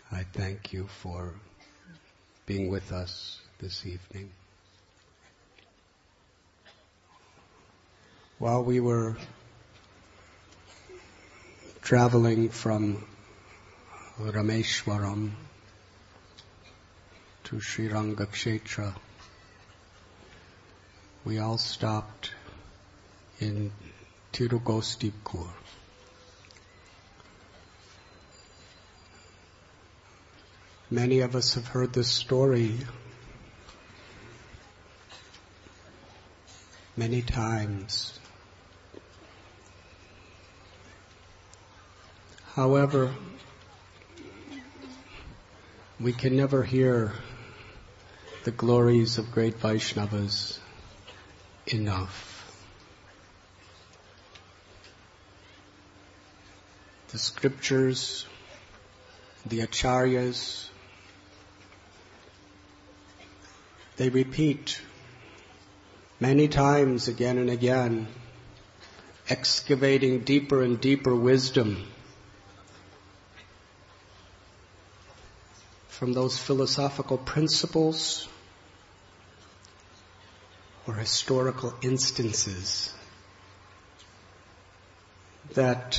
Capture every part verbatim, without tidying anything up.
I thank you for being with us this evening. While we were traveling from Rameshwaram to Sri Rangakshetra, we all stopped in Tirugostipkur. Many of us have heard this story many times. However, we can never hear the glories of great Vaishnavas enough. The scriptures, the acharyas, they repeat many times again and again, excavating deeper and deeper wisdom from those philosophical principles or historical instances that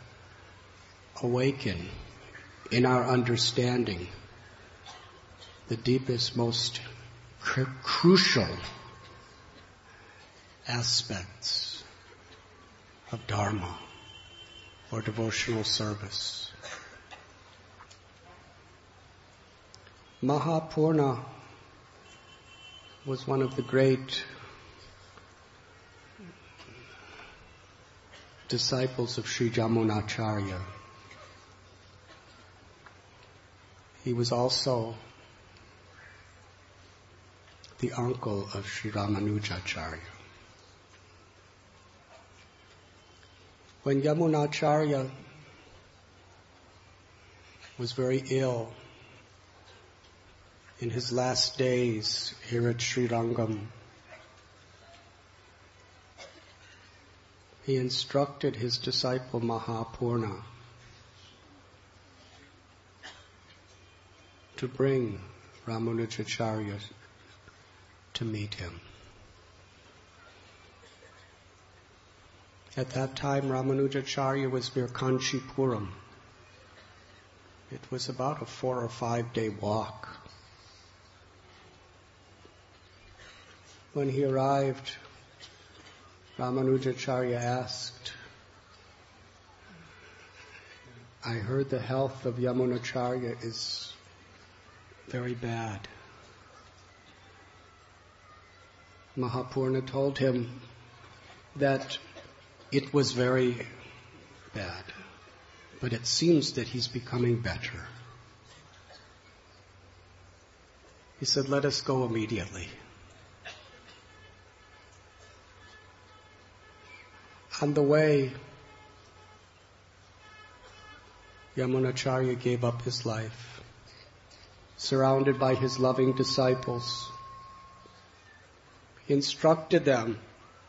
awaken in our understanding the deepest, most cr- crucial aspects of Dharma or devotional service. Mahapurna was one of the great disciples of Sri Jamunacharya. He was also the uncle of Sri Ramanujacharya. When Yamunacharya was very ill in his last days here at Sri Rangam, he instructed his disciple Mahapurna to bring Ramanujacharya to meet him. At that time, Ramanujacharya was near Kanchipuram. It was about a four or five day walk. When he arrived, Ramanujacharya asked, I heard the health of Yamunacharya is very bad. Mahapurna told him that it was very bad, but it seems that he's becoming better. He said, let us go immediately. On the way, Yamunacharya gave up his life, surrounded by his loving disciples. He instructed them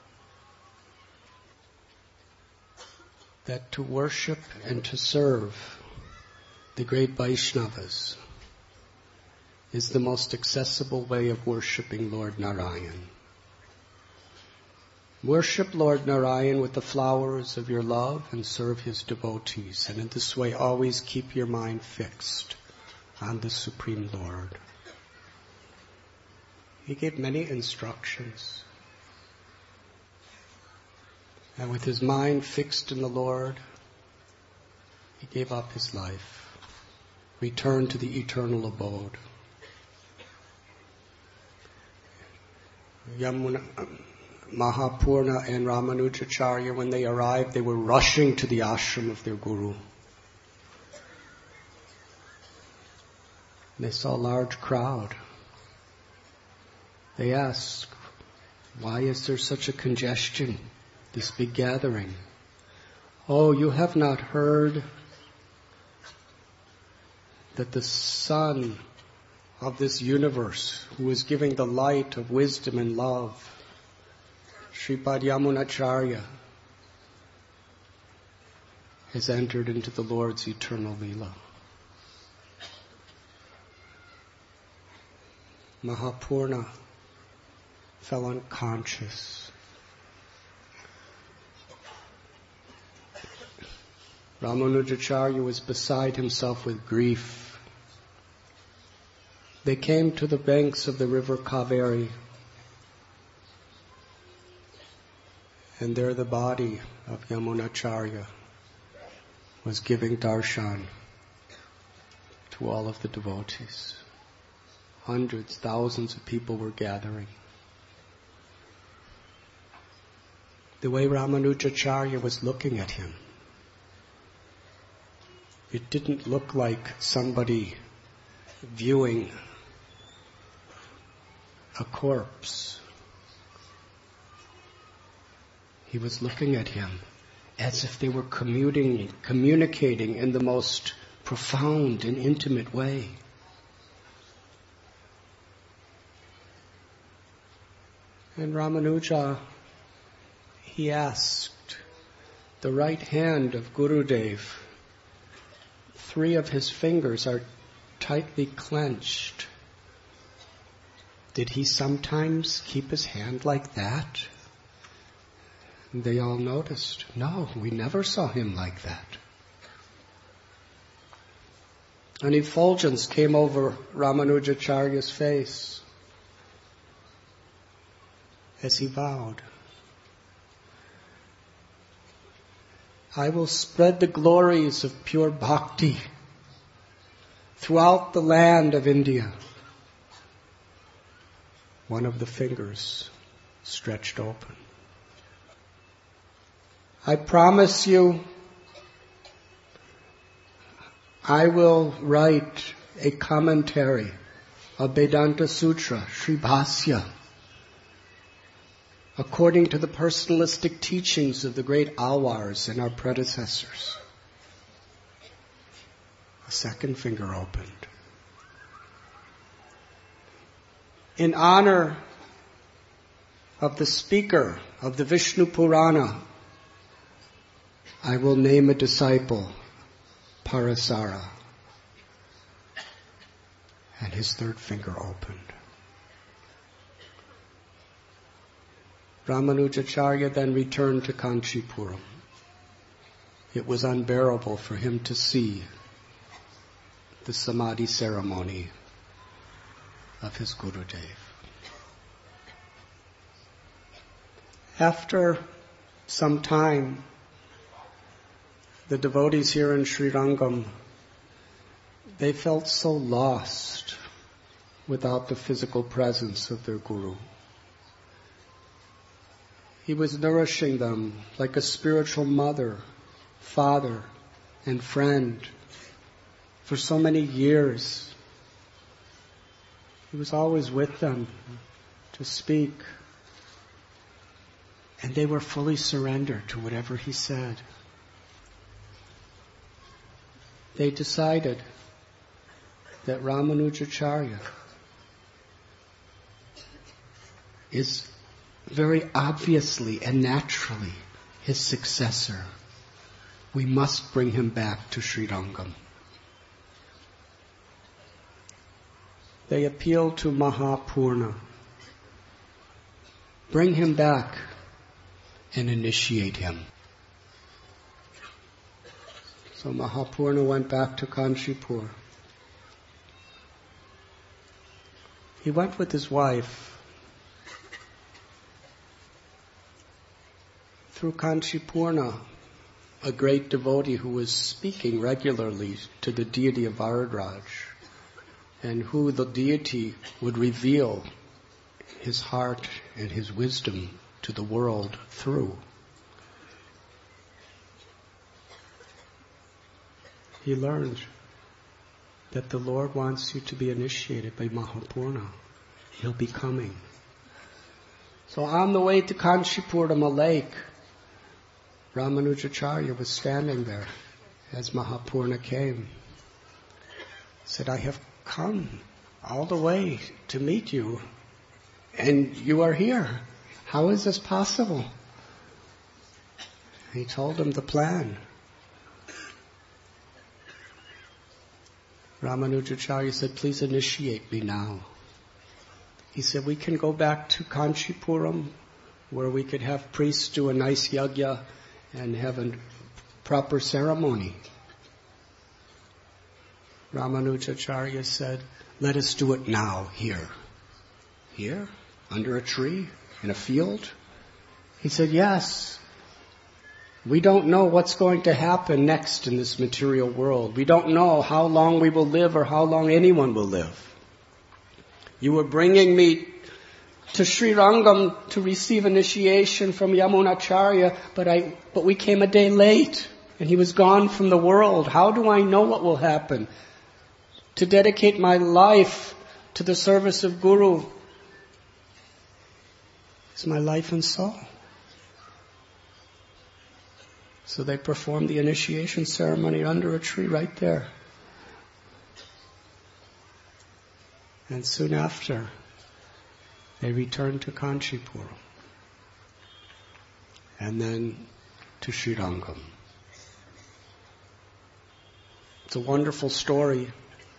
that to worship and to serve the great Vaishnavas is the most accessible way of worshiping Lord Narayan. Worship Lord Narayan with the flowers of your love and serve his devotees, and in this way always keep your mind fixed on the Supreme Lord. He gave many instructions. And with his mind fixed in the Lord, he gave up his life, returned to the eternal abode. Yamuna, Mahapurna and Ramanujacharya, when they arrived, they were rushing to the ashram of their guru. And they saw a large crowd. They asked, why is there such a congestion, this big gathering? Oh, you have not heard that the Son of this universe, who is giving the light of wisdom and love, Sripad Yamunacharya, has entered into the Lord's eternal Leela. Mahapurna fell unconscious. Ramanujacharya was beside himself with grief. They came to the banks of the river Kaveri, and there the body of Yamunacharya was giving darshan to all of the devotees. Hundreds, thousands of people were gathering. The way Ramanujacharya was looking at him, it didn't look like somebody viewing a corpse. He was looking at him as if they were commuting, communicating in the most profound and intimate way. And Ramanuja, he asked the right hand of Gurudev, three of his fingers are tightly clenched. Did he sometimes keep his hand like that? And they all noticed, no, we never saw him like that. An effulgence came over Ramanujacharya's face as he vowed, I will spread the glories of pure bhakti throughout the land of India. One of the fingers stretched open. I promise you, I will write a commentary of Vedanta Sutra, Sri Bhasya, according to the personalistic teachings of the great Alvars and our predecessors. A second finger opened. In honor of the speaker of the Vishnu Purana, I will name a disciple, Parasara. And his third finger opened. Ramanujacharya then returned to Kanchipuram. It was unbearable for him to see the Samadhi ceremony of his Gurudev. After some time, the devotees here in Srirangam, they felt so lost without the physical presence of their Guru. He was nourishing them like a spiritual mother, father, and friend for so many years. He was always with them to speak. And they were fully surrendered to whatever he said. They decided that Ramanujacharya is very obviously and naturally his successor. We must bring him back to Srirangam. They appealed to Mahapurna. Bring him back and initiate him. So Mahapurna went back to Kanchipur. He went with his wife. Through Kanchipurna, a great devotee who was speaking regularly to the deity of Varadraj, and who the deity would reveal his heart and his wisdom to the world through. He learned that the Lord wants you to be initiated by Mahapurna. He'll be coming. So on the way to Kanchipuram, a lake, Ramanujacharya was standing there as Mahapurna came. He said, I have come all the way to meet you, and you are here. How is this possible? He told him the plan. Ramanujacharya said, please initiate me now. he said, we can go back to Kanchipuram, where we could have priests do a nice yajna and have a proper ceremony. Ramanujacharya said, let us do it now, here. Here? Under a tree? In a field? He said, yes. We don't know what's going to happen next in this material world. We don't know how long we will live or how long anyone will live. You were bringing me to Sri Rangam to receive initiation from Yamunacharya, but I, but we came a day late, and he was gone from the world. How do I know what will happen? To dedicate my life to the service of Guru is my life and soul. So they performed the initiation ceremony under a tree right there. And soon after, they returned to Kanchipuram. And then to Srirangam. It's a wonderful story.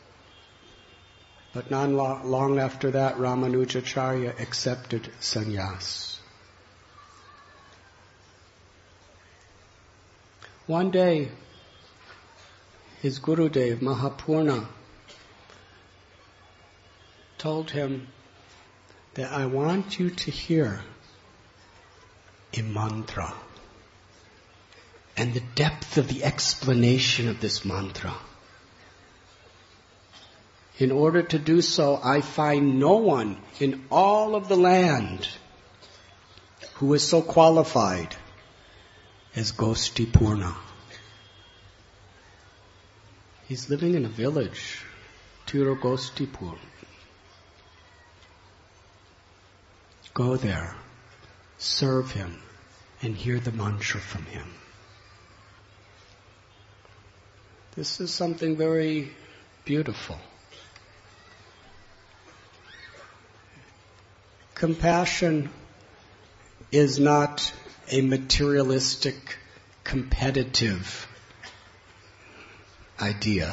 But not long after that, Ramanujacharya accepted sannyas. One day, his Gurudev, Mahapurna, told him that I want you to hear a mantra and the depth of the explanation of this mantra. In order to do so, I find no one in all of the land who is so qualified as Gostipurna. He's living in a village, Tirugostipur. Go there, serve him, and hear the mantra from him. This is something very beautiful. Compassion is not a materialistic, competitive idea.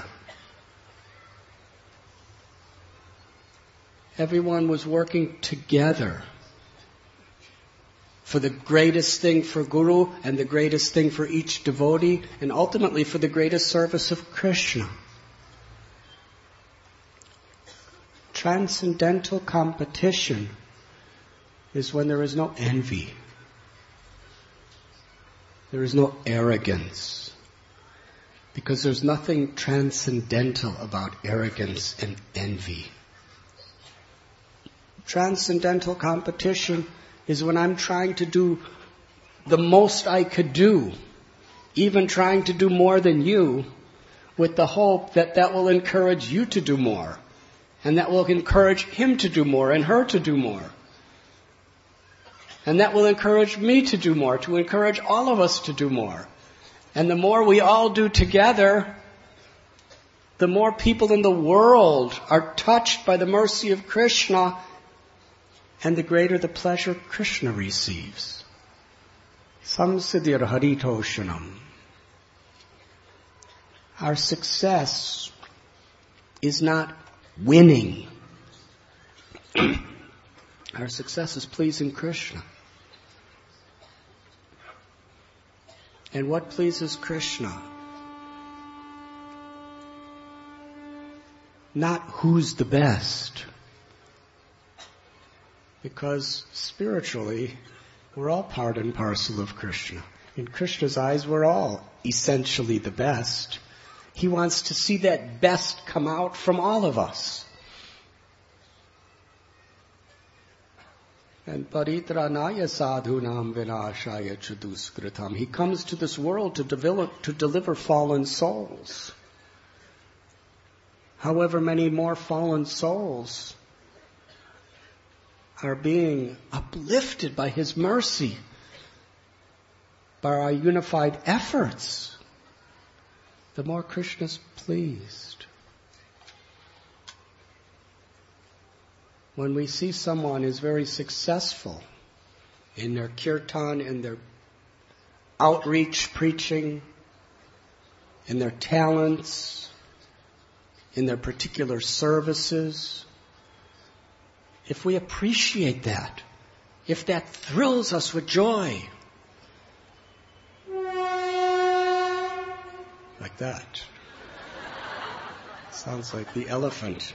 Everyone was working together for the greatest thing for Guru and the greatest thing for each devotee, and ultimately for the greatest service of Krishna. Transcendental competition is when there is no envy. There is no arrogance. Because there's nothing transcendental about arrogance and envy. Transcendental competition is when I'm trying to do the most I could do, even trying to do more than you, with the hope that that will encourage you to do more, and that will encourage him to do more and her to do more. And that will encourage me to do more, to encourage all of us to do more. And the more we all do together, the more people in the world are touched by the mercy of Krishna, and the greater the pleasure Krishna receives. Samsiddhir haritoshanam. Our success is not winning. Our success is pleasing Krishna. And what pleases Krishna? Not who's the best. Because spiritually, we're all part and parcel of Krishna. In Krishna's eyes, we're all essentially the best. He wants to see that best come out from all of us. And paritranaya sadhunam vinashaya chaduskritam. He comes to this world to develop, to deliver fallen souls. However many more fallen souls are being uplifted by His mercy, by our unified efforts, the more Krishna's pleased. When we see someone is very successful in their kirtan, in their outreach preaching, in their talents, in their particular services, if we appreciate that, if that thrills us with joy, like that. Sounds like the elephant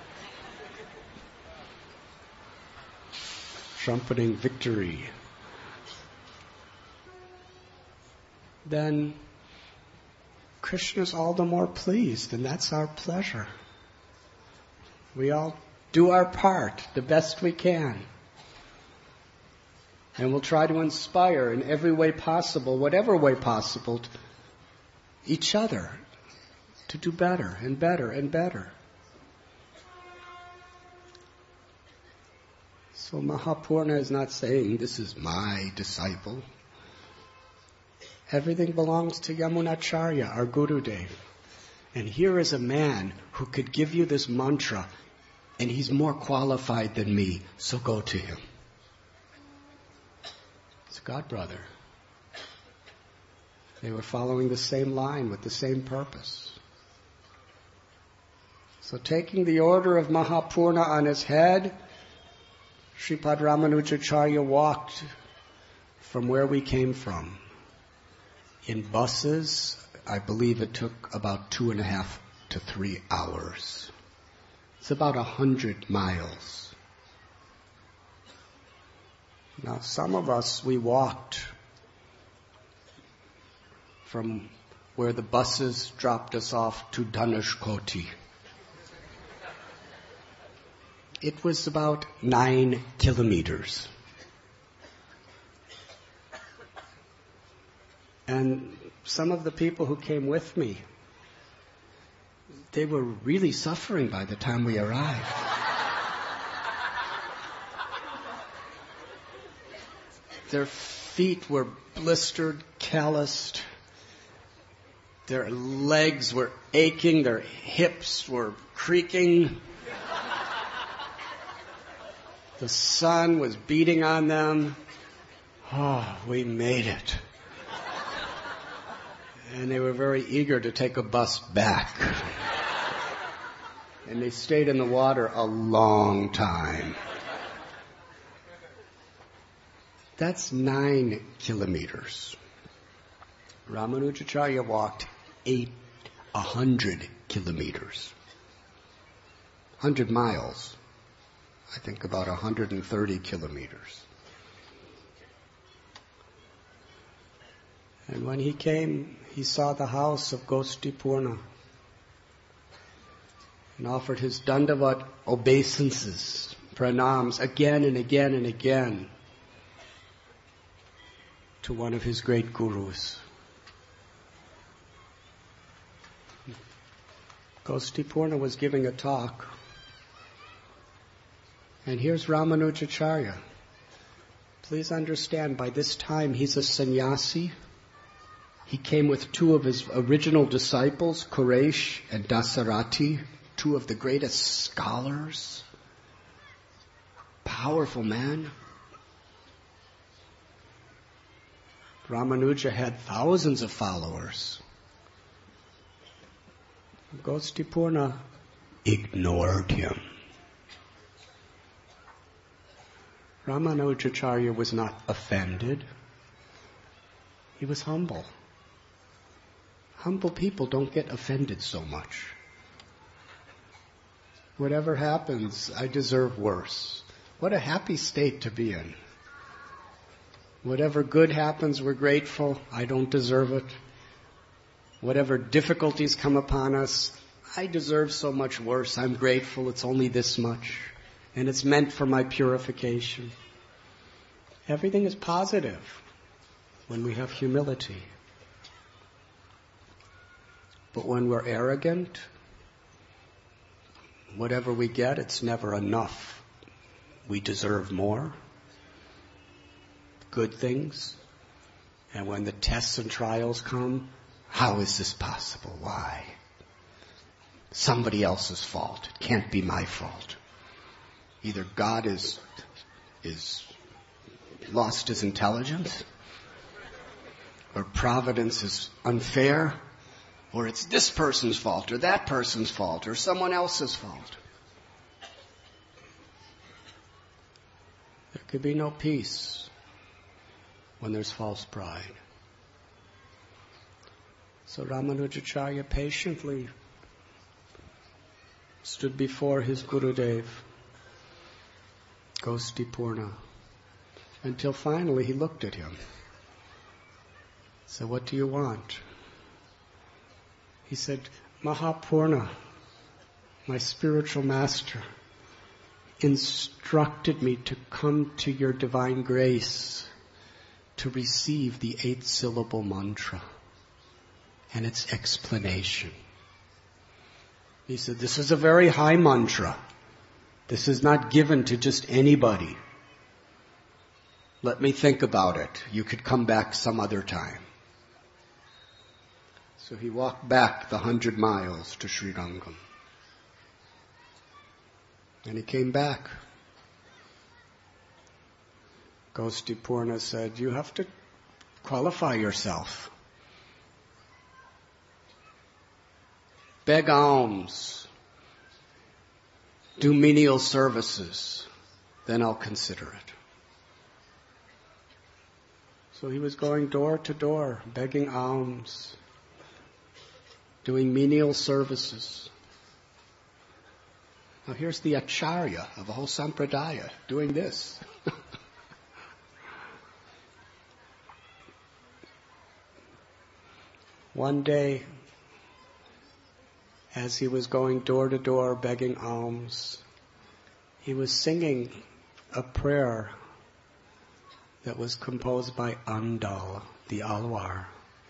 trumpeting victory. Then Krishna's all the more pleased, and that's our pleasure. We all do our part the best we can. And we'll try to inspire in every way possible, whatever way possible, each other to do better and better and better. So Mahapurna is not saying, this is my disciple. Everything belongs to Yamunacharya, our Gurudev. And here is a man who could give you this mantra, and he's more qualified than me, so go to him. It's God brother. They were following the same line with the same purpose. So taking the order of Mahapurna on his head, Sripad Ramanujacharya walked from where we came from. In buses, I believe it took about two and a half to three hours. It's about a hundred miles. Now, some of us, we walked from where the buses dropped us off to Dhanushkoti. It was about nine kilometers. And some of the people who came with me, they were really suffering by the time we arrived. Their feet were blistered, calloused. Their legs were aching. Their hips were creaking. The sun was beating on them. Oh, we made it. And they were very eager to take a bus back. And they stayed in the water a long time. That's nine kilometers. Ramanujacharya walked eight, a hundred kilometers. Hundred miles. I think about a hundred and thirty kilometers. And when he came, he saw the house of Gostipurna and offered his dandavat obeisances, pranams, again and again and again to one of his great gurus. Gostipurna was giving a talk, and here's Ramanujacharya. Please understand, by this time he's a sannyasi. He came with two of his original disciples, Quresh and Dasarati, two of the greatest scholars. Powerful man. Ramanuja had thousands of followers. Gostipurna ignored him. Ramanujacharya was not offended. He was humble. Humble people don't get offended so much. Whatever happens, I deserve worse. What a happy state to be in. Whatever good happens, we're grateful. I don't deserve it. Whatever difficulties come upon us, I deserve so much worse. I'm grateful. It's only this much. And it's meant for my purification. Everything is positive when we have humility. But when we're arrogant, whatever we get, it's never enough. We deserve more. Good things. And when the tests and trials come, how is this possible? Why? Somebody else's fault. It can't be my fault. Either God is, is lost his intelligence, or providence is unfair, or it's this person's fault, or that person's fault, or someone else's fault. could be no peace when there's false pride. So Ramanujacharya patiently stood before his Gurudev, Gostipurna, until finally he looked at him. So what do you want? He said, Mahapurna, my spiritual master, instructed me to come to your divine grace to receive the eight syllable mantra and its explanation. He said, this is a very high mantra. This is not given to just anybody. Let me think about it. You could come back some other time. So he walked back the hundred miles to Srirangam. And he came back. Gostipurna said, you have to qualify yourself. Beg alms. Do menial services. Then I'll consider it. So he was going door to door, begging alms, doing menial services. Now here's the acharya of a whole sampradaya doing this. One day, as he was going door to door begging alms, he was singing a prayer that was composed by Andal, the Alwar,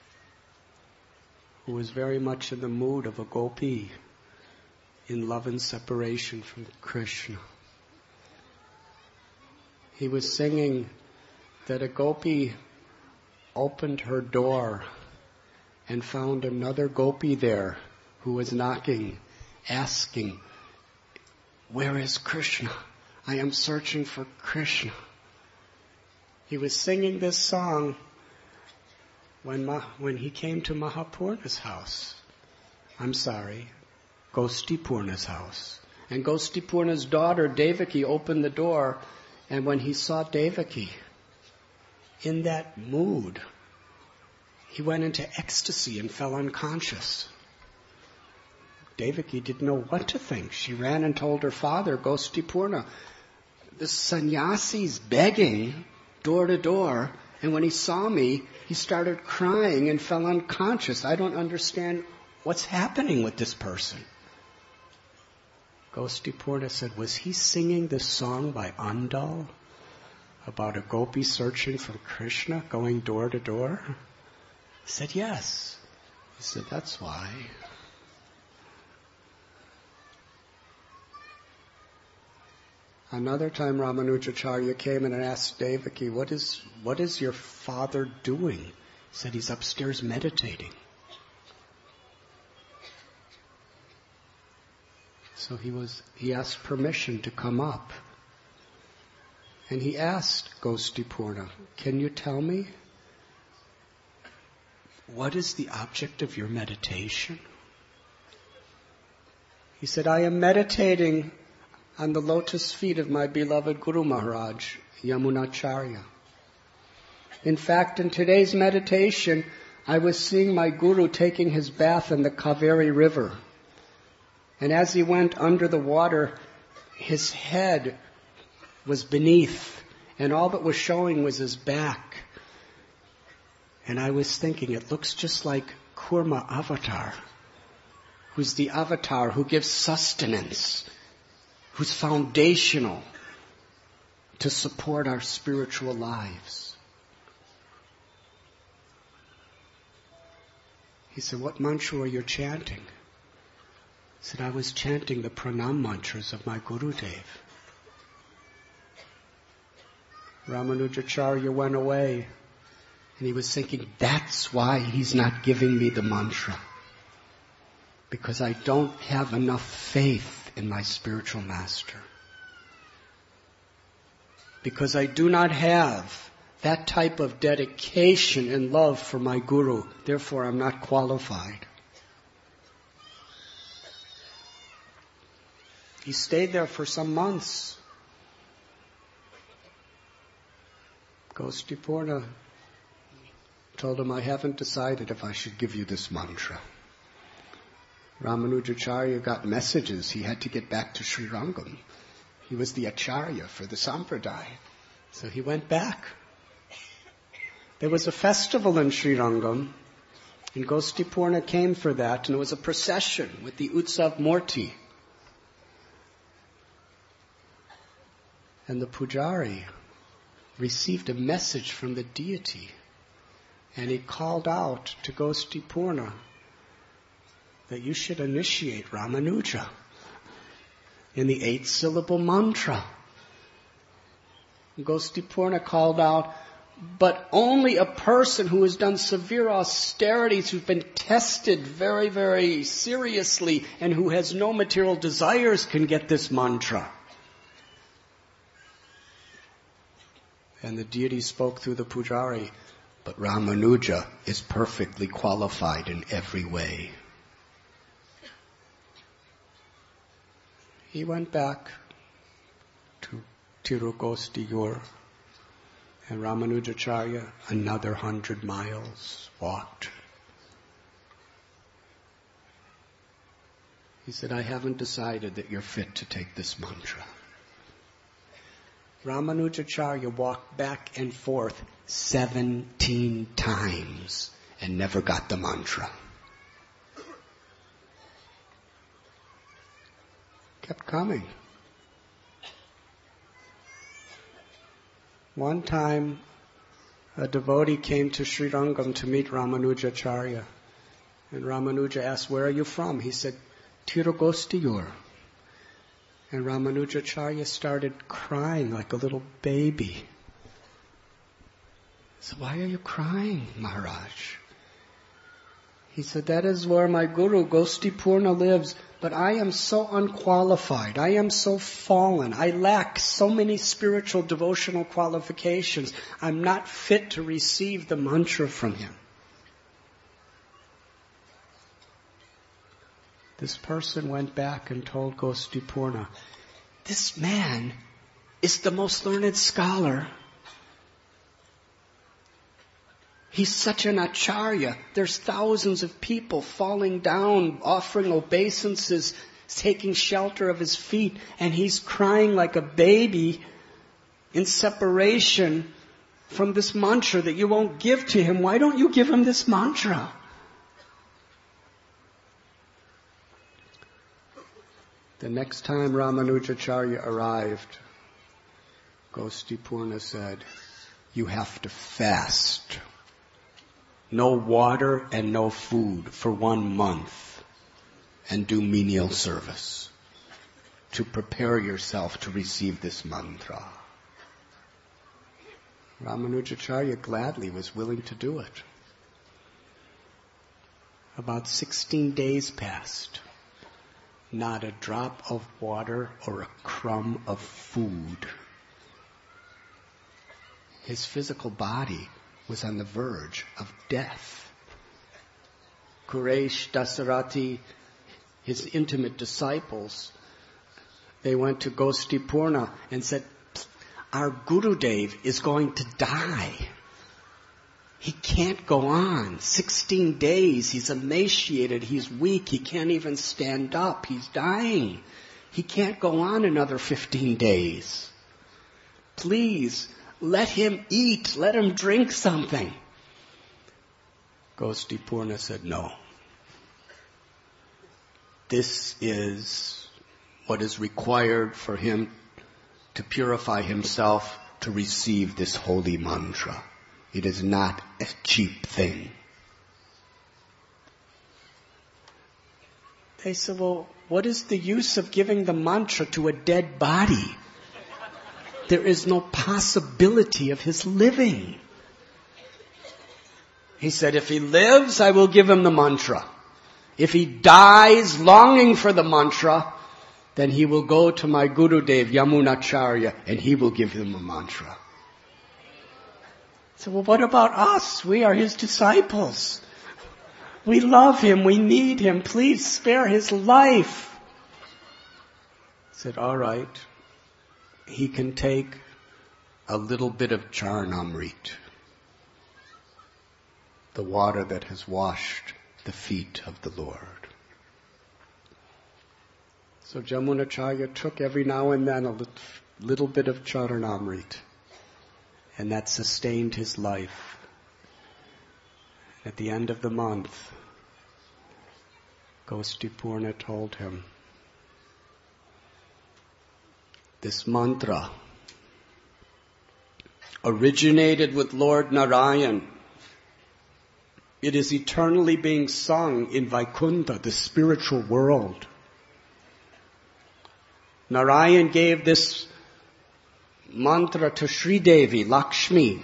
who was very much in the mood of a gopi in love and separation from Krishna. He was singing that a gopi opened her door and found another gopi there who was knocking, asking, where is Krishna? I am searching for Krishna. He was singing this song when Ma- when he came to Mahapurna's house. I'm sorry, Gostipurna's house. And Gostipurna's daughter, Devaki, opened the door, and when he saw Devaki in that mood, he went into ecstasy and fell unconscious. Devaki didn't know what to think. She ran and told her father, Gostipurna, the sannyasi's begging door to door, and when he saw me, he started crying and fell unconscious. I don't understand what's happening with this person. Gostipurna said, was he singing this song by Andal about a gopi searching for Krishna, going door to door? He said, yes. He said, that's why. Another time Ramanujacharya came in and asked Devaki, what is, what is your father doing? He said, he's upstairs meditating. So he was, he asked permission to come up. And he asked Gostipurna, can you tell me, what is the object of your meditation? He said, I am meditating on the lotus feet of my beloved Guru Maharaj, Yamunacharya. In fact, in today's meditation, I was seeing my Guru taking his bath in the Kaveri River. And as he went under the water, his head was beneath, and all that was showing was his back. And I was thinking, it looks just like Kurma Avatar, who's the avatar who gives sustenance, who's foundational to support our spiritual lives. He said, what mantra are you chanting? I said, I was chanting the pranam mantras of my Gurudev. Ramanujacharya went away, and he was thinking, that's why he's not giving me the mantra. Because I don't have enough faith in my spiritual master. Because I do not have that type of dedication and love for my Guru. Therefore, I'm not qualified. He stayed there for some months. Gostipurna told him, I haven't decided if I should give you this mantra. Ramanujacharya got messages. He had to get back to Srirangam. He was the acharya for the sampradaya. So he went back. There was a festival in Srirangam, and Gostipurna came for that, and it was a procession with the Utsav Murti. And the pujari received a message from the deity, and he called out to Gostipurna that you should initiate Ramanuja in the eight-syllable mantra. Gostipurna called out, but only a person who has done severe austerities, who's been tested very, very seriously, and who has no material desires can get this mantra. And the deity spoke through the pujari, but Ramanuja is perfectly qualified in every way. He went back to Tirugostiyur, and Ramanujacharya another hundred miles walked. He said, I haven't decided that you're fit to take this mantra. Ramanujacharya walked back and forth seventeen times and never got the mantra. Kept coming. One time, a devotee came to Srirangam to meet Ramanujacharya. And Ramanuja asked, where are you from? He said, Tirugostiyur. And Ramanujacharya started crying like a little baby. He said, why are you crying, Maharaj? He said, that is where my guru, Gostipurna, lives. But I am so unqualified. I am so fallen. I lack so many spiritual devotional qualifications. I'm not fit to receive the mantra from him. This person went back and told Gostipurna, this man is the most learned scholar. He's such an acharya. There's thousands of people falling down, offering obeisances, taking shelter of his feet, and he's crying like a baby in separation from this mantra that you won't give to him. Why don't you give him this mantra? The next time Ramanujacharya arrived, Gostipurna said, you have to fast. No water and no food for one month, and do menial service to prepare yourself to receive this mantra. Ramanujacharya gladly was willing to do it. About sixteen days passed. Not a drop of water or a crumb of food. His physical body was on the verge of death. Quraysh, Dasarati, his intimate disciples, they went to Gostipurna and said, our Gurudev is going to die. He can't go on. Sixteen days, he's emaciated, he's weak, he can't even stand up, he's dying. He can't go on another fifteen days. Please, let him eat, let him drink something. Gostipurna said, no. This is what is required for him to purify himself to receive this holy mantra. It is not a cheap thing. They said, well, what is the use of giving the mantra to a dead body? There is no possibility of his living. He said, if he lives, I will give him the mantra. If he dies longing for the mantra, then he will go to my Gurudev, Yamunacharya, and he will give him a mantra. So, well, what about us? We are his disciples. We love him. We need him. Please spare his life. He said, all right. He can take a little bit of Charnamrit, the water that has washed the feet of the Lord. So Jamunacharya took every now and then a little bit of Charnamrit, and that sustained his life. At the end of the month, Gostipurna told him, this mantra originated with Lord Narayan. It is eternally being sung in Vaikuntha, the spiritual world. Narayan gave this mantra to Sri Devi, Lakshmi,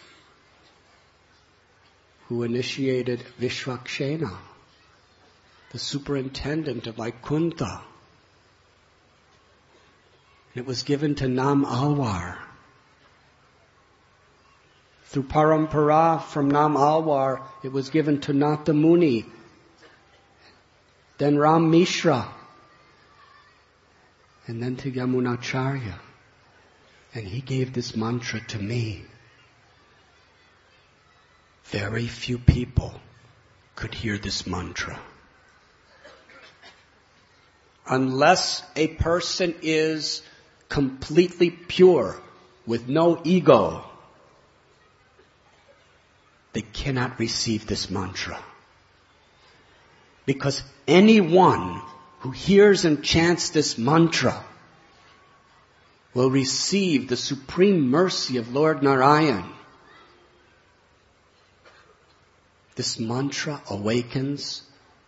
who initiated Vishwakshena, the superintendent of Vaikuntha. It was given to Nam Alwar. Through Parampara from Nam Alwar, it was given to Nata Muni, then Ram Mishra, and then to Yamunacharya. And he gave this mantra to me. Very few people could hear this mantra. Unless a person is completely pure, with no ego, they cannot receive this mantra. Because anyone who hears and chants this mantra will receive the supreme mercy of Lord Narayan. This mantra awakens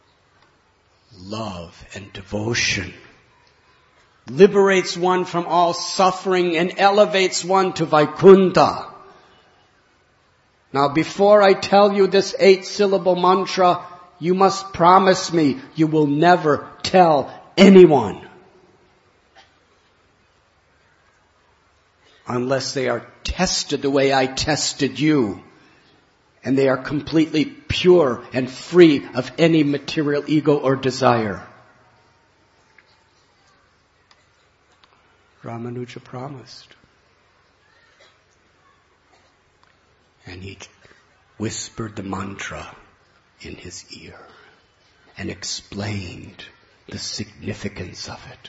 love and devotion, liberates one from all suffering, and elevates one to Vaikuntha. Now, before I tell you this eight-syllable mantra, you must promise me you will never tell anyone unless they are tested the way I tested you, and they are completely pure and free of any material ego or desire. Ramanuja promised. And he whispered the mantra in his ear and explained the significance of it.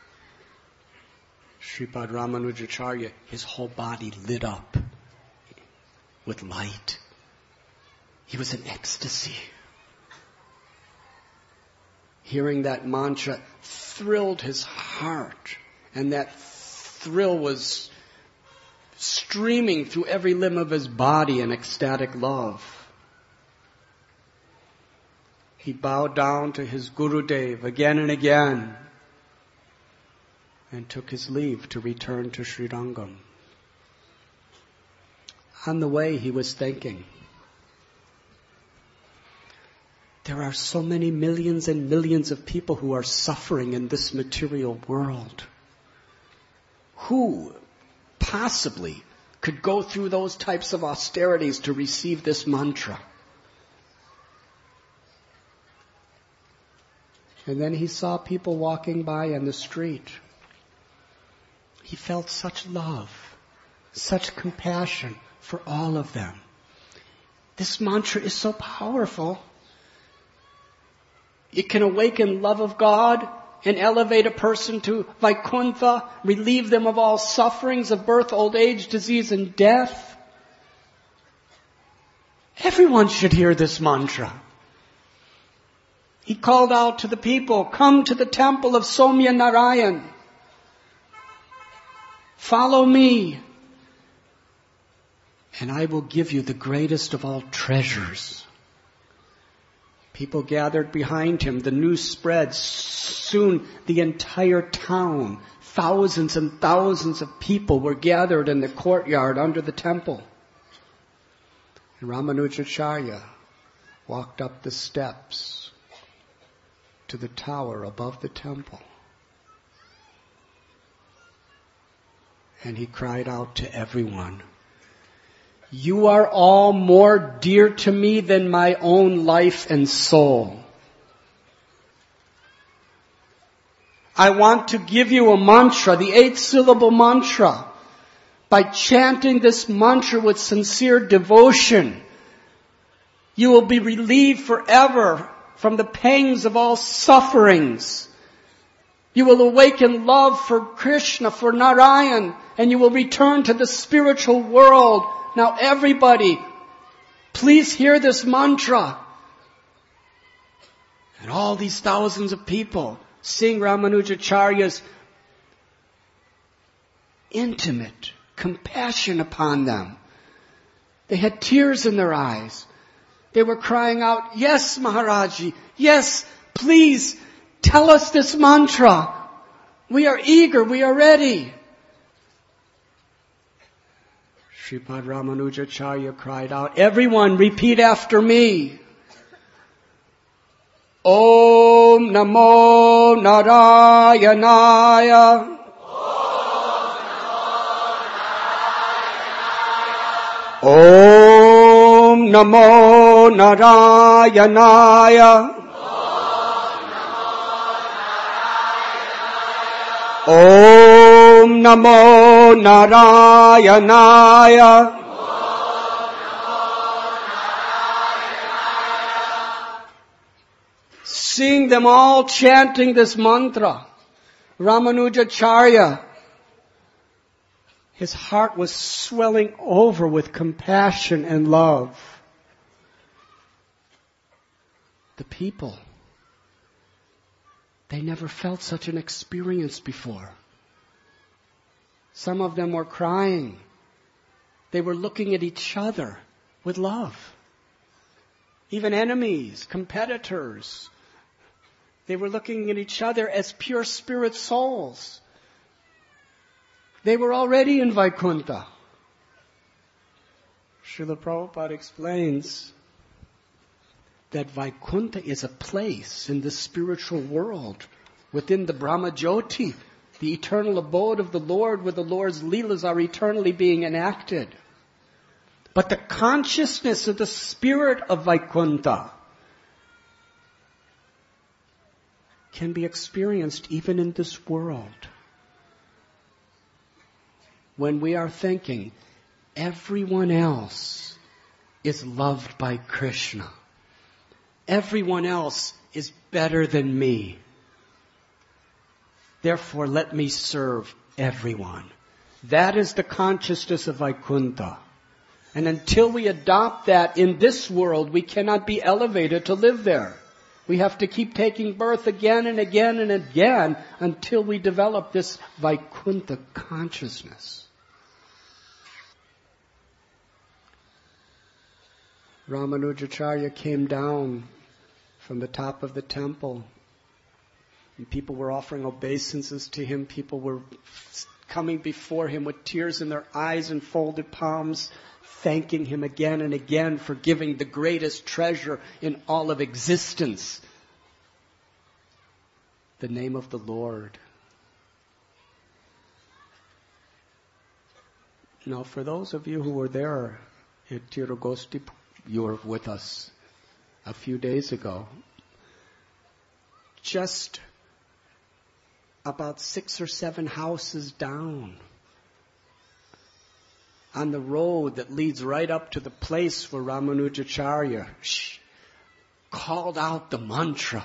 Sripad Ramanujacharya, his whole body lit up with light. He was in ecstasy. Hearing that mantra thrilled his heart, and that thrill was streaming through every limb of his body in ecstatic love. He bowed down to his Gurudev again and again and took his leave to return to Srirangam. On the way, he was thinking, there are so many millions and millions of people who are suffering in this material world. Who possibly could go through those types of austerities to receive this mantra? And then he saw people walking by on the street. He felt such love, such compassion for all of them. This mantra is so powerful. It can awaken love of God and elevate a person to Vaikuntha, relieve them of all sufferings of birth, old age, disease, and death. Everyone should hear this mantra. He called out to the people, come to the temple of Somya Narayan. Follow me, and I will give you the greatest of all treasures. People gathered behind him. The news spread. Soon the entire town, thousands and thousands of people were gathered in the courtyard under the temple. And Ramanujacharya walked up the steps to the tower above the temple. And he cried out to everyone, you are all more dear to me than my own life and soul. I want to give you a mantra, the eight-syllable mantra, by chanting this mantra with sincere devotion, you will be relieved forever from the pangs of all sufferings. You will awaken love for Krishna, for Narayan, and you will return to the spiritual world. Now everybody, please hear this mantra. And all these thousands of people sing Ramanujacharya's intimate compassion upon them. They had tears in their eyes. They were crying out, yes, Maharaji, yes, please tell us this mantra. We are eager, we are ready. Sripad Ramanujacharya cried out, everyone repeat after me. Om Namo Narayanaya. Om Namo Narayanaya. Om Namo Narayanaya. Sing them all chanting this mantra. Ramanujacharya, his heart was swelling over with compassion and love. The people, they never felt such an experience before. Some of them were crying. They were looking at each other with love. Even enemies, competitors, they were looking at each other as pure spirit souls. They were already in Vaikuntha. Srila Prabhupada explains that Vaikuntha is a place in the spiritual world within the Brahma Jyoti, the eternal abode of the Lord, where the Lord's Leelas are eternally being enacted. But the consciousness of the spirit of Vaikuntha can be experienced even in this world. When we are thinking, everyone else is loved by Krishna. Everyone else is better than me. Therefore, let me serve everyone. That is the consciousness of Vaikuntha. And until we adopt that in this world, we cannot be elevated to live there. We have to keep taking birth again and again and again until we develop this Vaikuntha consciousness. Ramanujacharya came down from the top of the temple, and people were offering obeisances to him. People were coming before him with tears in their eyes and folded palms, thanking him again and again for giving the greatest treasure in all of existence, the name of the Lord. Now, for those of you who were there at Tirugosti, you were with us a few days ago. Just about six or seven houses down, on the road that leads right up to the place where Ramanujacharya called out the mantra,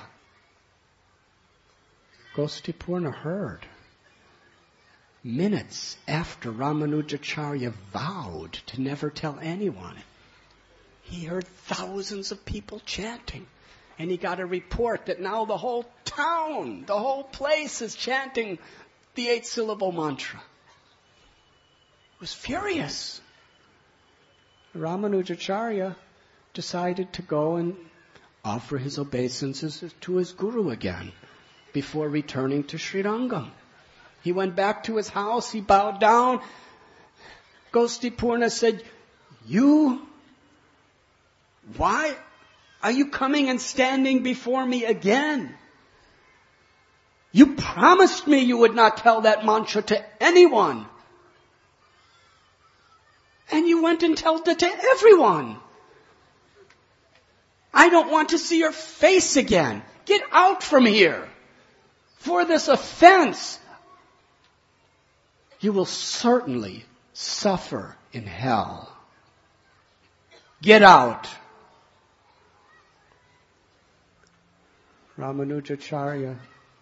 Gostipurna heard. Minutes after Ramanujacharya vowed to never tell anyone, he heard thousands of people chanting. And he got a report that now the whole town, the whole place is chanting the eight-syllable mantra. He was furious. Ramanujacharya decided to go and offer his obeisances to his guru again before returning to Srirangam. He went back to his house, he bowed down. Gostipurna said, you... Why are you coming and standing before me again? You promised me you would not tell that mantra to anyone. And you went and told it to everyone. I don't want to see your face again. Get out from here. For this offense, you will certainly suffer in hell. Get out. Ramanujacharya,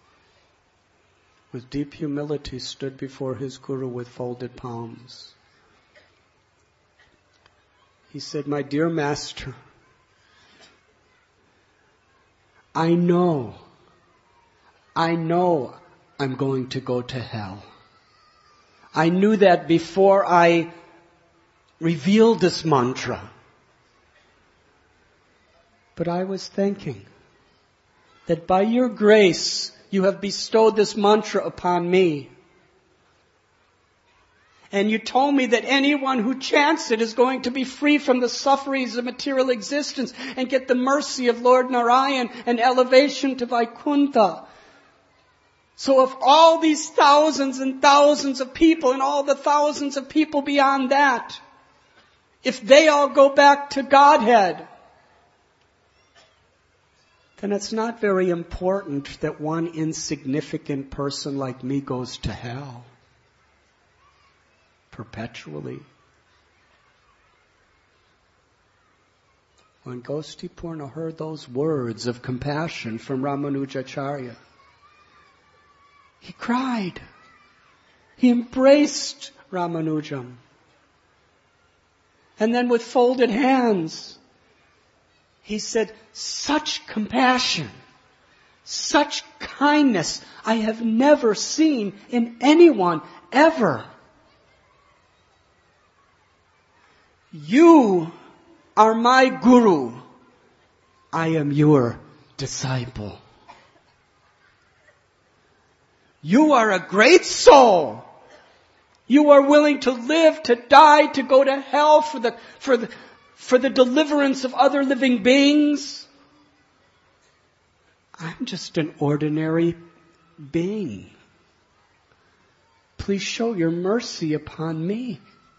with deep humility, stood before his Guru with folded palms. He said, "My dear Master, I know, I know I'm going to go to hell. I knew that before I revealed this mantra. But I was thinking that by your grace, you have bestowed this mantra upon me. And you told me that anyone who chants it is going to be free from the sufferings of material existence and get the mercy of Lord Narayan and elevation to Vaikuntha. So if all these thousands and thousands of people and all the thousands of people beyond that, if they all go back to Godhead, then it's not very important that one insignificant person like me goes to hell perpetually." When Gostipurna heard those words of compassion from Ramanujacharya, he cried. He embraced Ramanujam. And then with folded hands, he said, "Such compassion, such kindness I have never seen in anyone ever. You are my Guru. I am your disciple. You are a great soul. You are willing to live, to die, to go to hell for the, for the, for the deliverance of other living beings. I'm just an ordinary being. Please show your mercy upon me."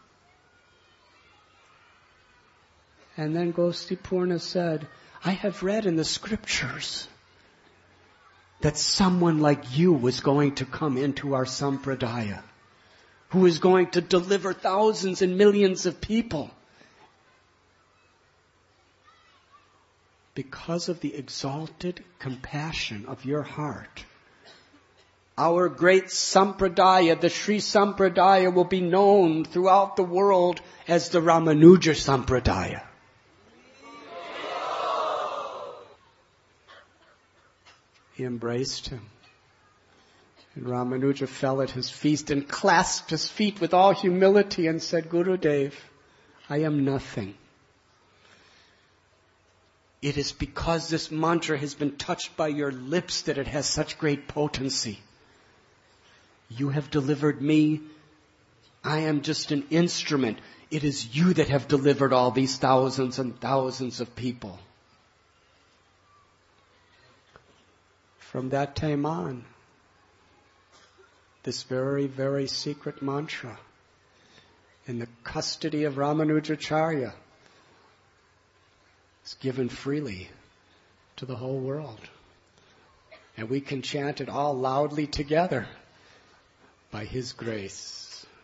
And then Gostipurna said, "I have read in the scriptures that someone like you was going to come into our sampradaya, who is going to deliver thousands and millions of people. Because of the exalted compassion of your heart, our great sampradaya, the Sri Sampradaya, will be known throughout the world as the Ramanuja Sampradaya." He embraced him. And Ramanuja fell at his feet and clasped his feet with all humility and said, "Gurudev, I am nothing. It is because this mantra has been touched by your lips that it has such great potency. You have delivered me. I am just an instrument. It is you that have delivered all these thousands and thousands of people." From that time on, this very, very secret mantra in the custody of Ramanujacharya is given freely to the whole world. And we can chant it all loudly together by His grace.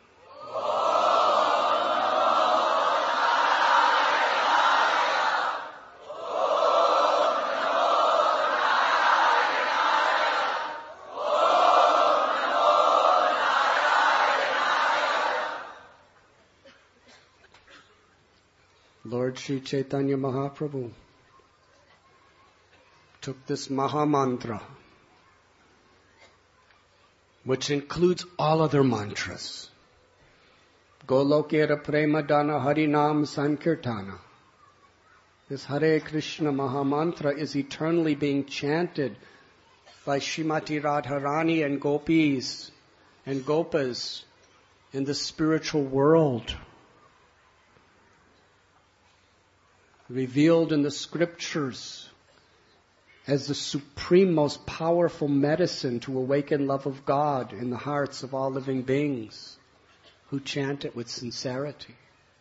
Lord Sri Chaitanya Mahaprabhu took this Maha Mantra, which includes all other mantras. Golokera Prema Dana Harinam Sankirtana. This Hare Krishna Maha Mantra is eternally being chanted by Srimati Radharani and gopis and gopas in the spiritual world. Revealed in the scriptures as the supreme, most powerful medicine to awaken love of God in the hearts of all living beings who chant it with sincerity.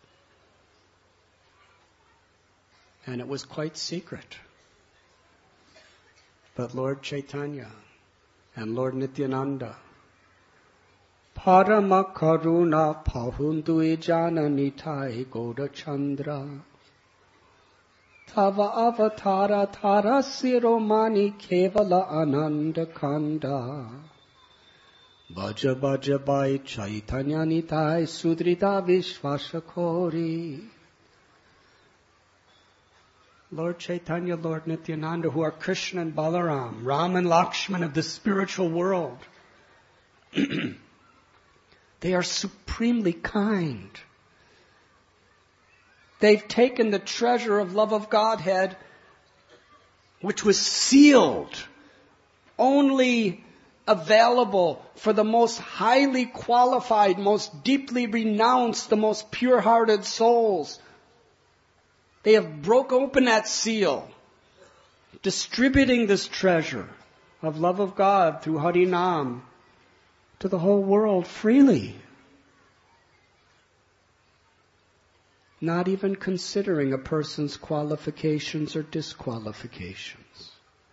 And it was quite secret. But Lord Chaitanya and Lord Nityananda Parama Karuna Pahundu Ijana Nitai Goda Chandra Tava Avatara Tara Siromani Kevala Ananda Kanda Bhaja Bhaja Bai Chaitanya Nitai Sudrita Vishvashakori. Lord Chaitanya, Lord Nityananda, who are Krishna and Balaram, Ram and Lakshman of the spiritual world, they are supremely kind. They've taken the treasure of love of Godhead, which was sealed, only available for the most highly qualified, most deeply renounced, the most pure-hearted souls. They have broke open that seal, distributing this treasure of love of God through Harinam to the whole world freely. Not even considering a person's qualifications or disqualifications.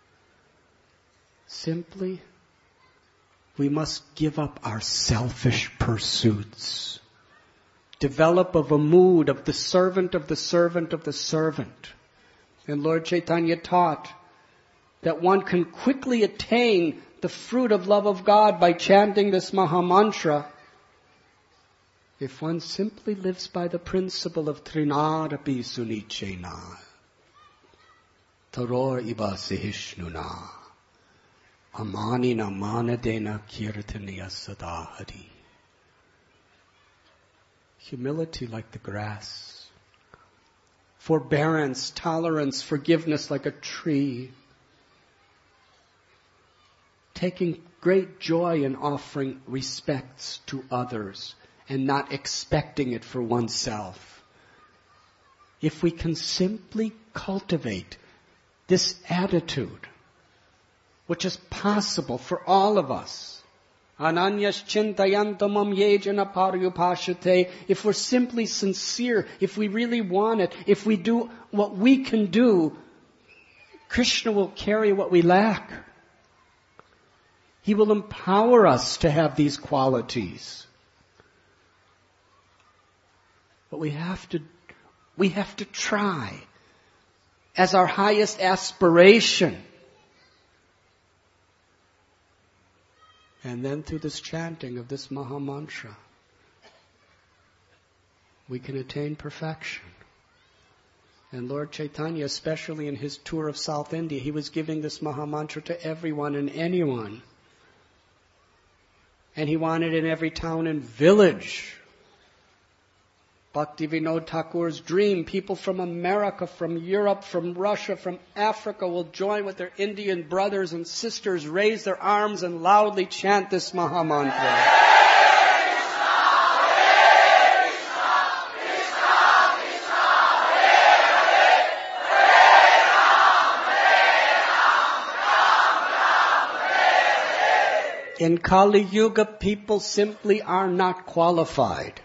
Simply, we must give up our selfish pursuits. Develop of a mood of the servant of the servant of the servant. And Lord Chaitanya taught that one can quickly attain the fruit of love of God by chanting this Maha Mantra if one simply lives by the principle of Trinadapi Sunichena, Taror Iba Sihishnuna, Amanina Manadena Kirtaniya Sadahari. Humility like the grass. Forbearance, tolerance, forgiveness like a tree. Taking great joy in offering respects to others and not expecting it for oneself. If we can simply cultivate this attitude, which is possible for all of us, Ananyas chintayantamam yejana paryupashate. If we're simply sincere, if we really want it, if we do what we can do, Krishna will carry what we lack. He will empower us to have these qualities. But we have to, we have to try as our highest aspiration. And then through this chanting of this Maha Mantra, we can attain perfection. And Lord Chaitanya, especially in his tour of South India, he was giving this Maha Mantra to everyone and anyone. And he wanted in every town and village. Bhakti Vinod Thakur's dream, people from America, from Europe, from Russia, from Africa will join with their Indian brothers and sisters, raise their arms and loudly chant this Maha Mantra. In Kali Yuga, people simply are not qualified.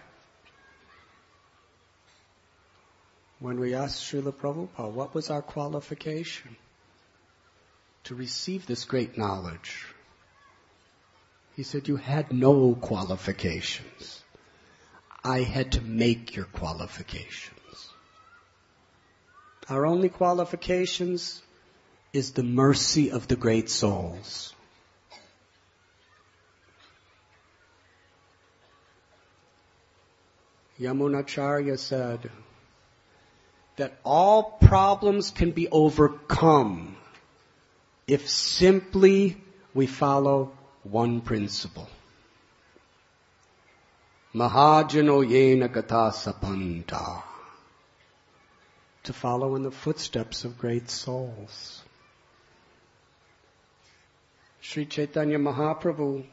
When we asked Srila Prabhupada, what was our qualification to receive this great knowledge? He said, you had no qualifications. I had to make your qualifications. Our only qualifications is the mercy of the great souls. Yamunacharya said that all problems can be overcome if simply we follow one principle. Mahajano yena gata sapanta. To follow in the footsteps of great souls. Sri Chaitanya Mahaprabhu,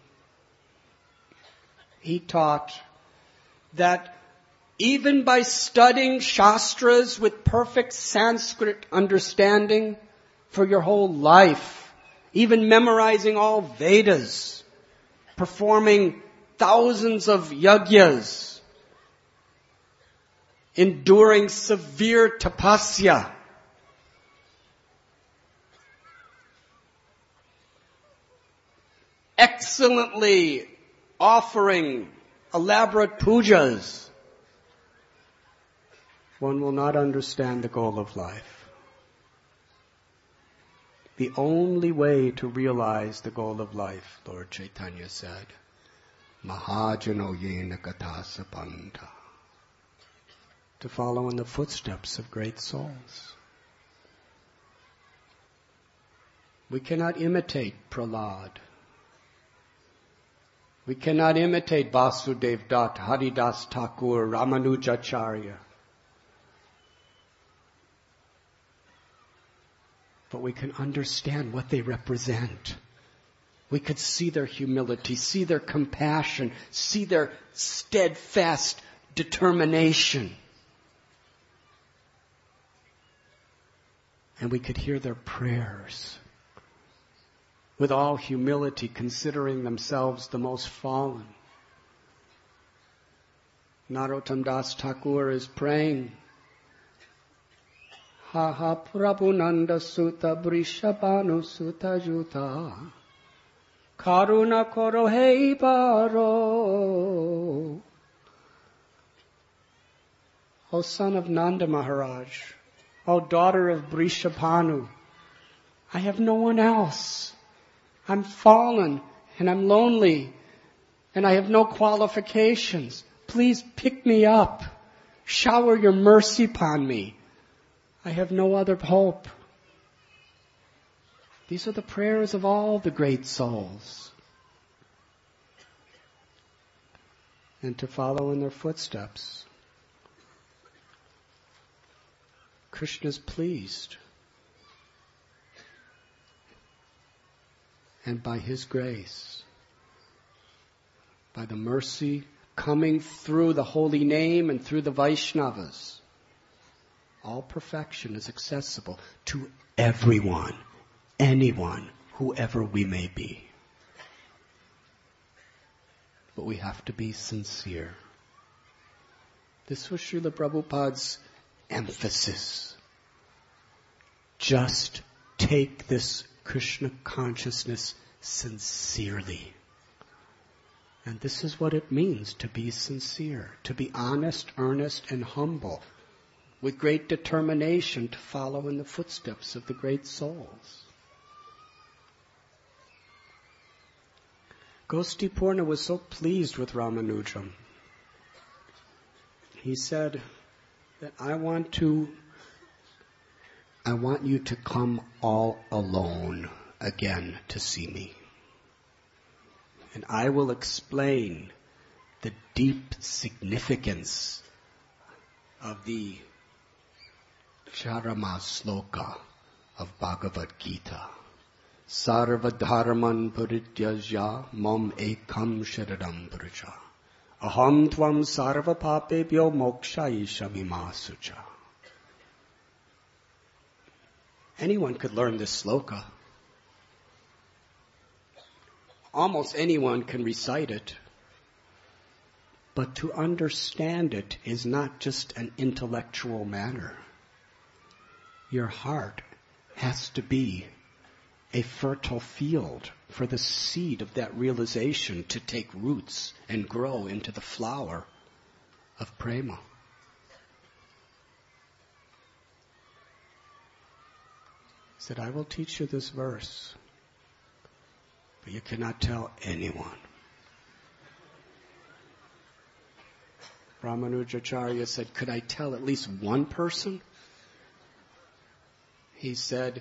he taught that even by studying Shastras with perfect Sanskrit understanding for your whole life, even memorizing all Vedas, performing thousands of yajnas, enduring severe tapasya, excellently offering elaborate pujas, one will not understand the goal of life. The only way to realize the goal of life, Lord Chaitanya said, Mahajano yena katha sapanta, to follow in the footsteps of great souls. We cannot imitate Prahlad. We cannot imitate Vasudev Dutt, Haridas Thakur, Ramanujacharya. But we can understand what they represent. We could see their humility, see their compassion, see their steadfast determination. And we could hear their prayers with all humility, considering themselves the most fallen. Narottam Das Thakur is praying, Ha ha Prabhunanda Sutta Brishabhanu Sutta Juta Karuna Koro Hei Baro. O son of Nanda Maharaj, O daughter of Brishabhanu, I have no one else. I'm fallen and I'm lonely and I have no qualifications. Please pick me up. Shower your mercy upon me. I have no other hope. These are the prayers of all the great souls. And to follow in their footsteps. Krishna is pleased. And by His grace, by the mercy coming through the holy name and through the Vaishnavas, all perfection is accessible to everyone, anyone, whoever we may be. But we have to be sincere. This was Srila Prabhupada's emphasis. Just take this Krishna consciousness sincerely. And this is what it means to be sincere, to be honest, earnest, and humble, with great determination to follow in the footsteps of the great souls. Gostipurna was so pleased with Ramanujam. He said that I want to I want you to come all alone again to see me. And I will explain the deep significance of the Charama Sloka of Bhagavad Gita. Sarva dharman parityajya mam ekam sharadam praja. Aham tvam sarva papebhyo mokshayishamima sucha. Anyone could learn this sloka. Almost anyone can recite it. But to understand it is not just an intellectual matter. Your heart has to be a fertile field for the seed of that realization to take roots and grow into the flower of prema. He said, I will teach you this verse, but you cannot tell anyone. Ramanujacharya said, could I tell at least one person? He said,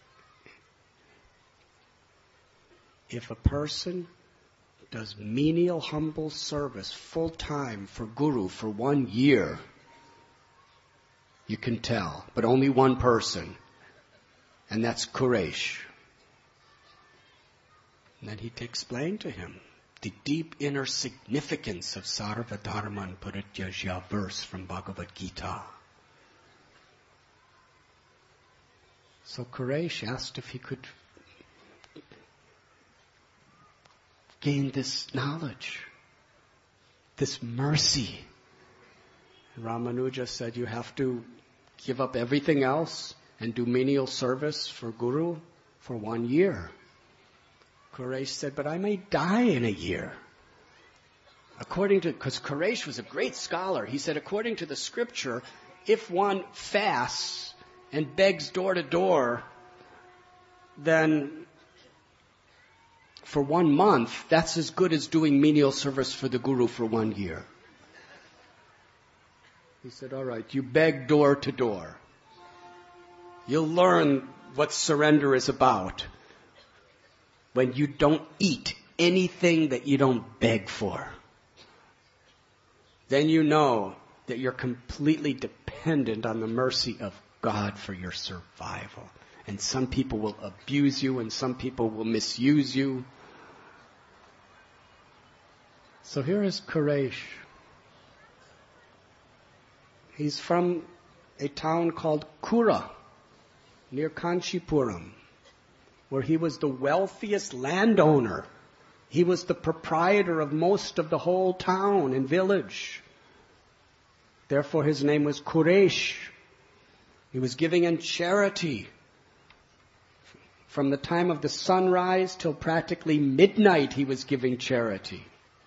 if a person does menial, humble service full time for Guru for one year, you can tell, but only one person, and that's Quresh. And then he explained to him the deep inner significance of Sarva Dharman Parityajya verse from Bhagavad Gita. So Quresh asked if he could gain this knowledge, this mercy. And Ramanuja said, you have to give up everything else and do menial service for Guru for one year. Quresh said, but I may die in a year. According to, because Quraysh was a great scholar, he said, according to the scripture, if one fasts and begs door to door, then for one month, that's as good as doing menial service for the Guru for one year. He said, all right, you beg door to door. You'll learn what surrender is about when you don't eat anything that you don't beg for. Then you know that you're completely dependent on the mercy of God for your survival. And some people will abuse you and some people will misuse you. So here is Quraysh. He's from a town called Kura, near Kanchipuram, where he was the wealthiest landowner. He was the proprietor of most of the whole town and village. Therefore his name was Quraysh. He was giving in charity. From the time of the sunrise till practically midnight he was giving charity.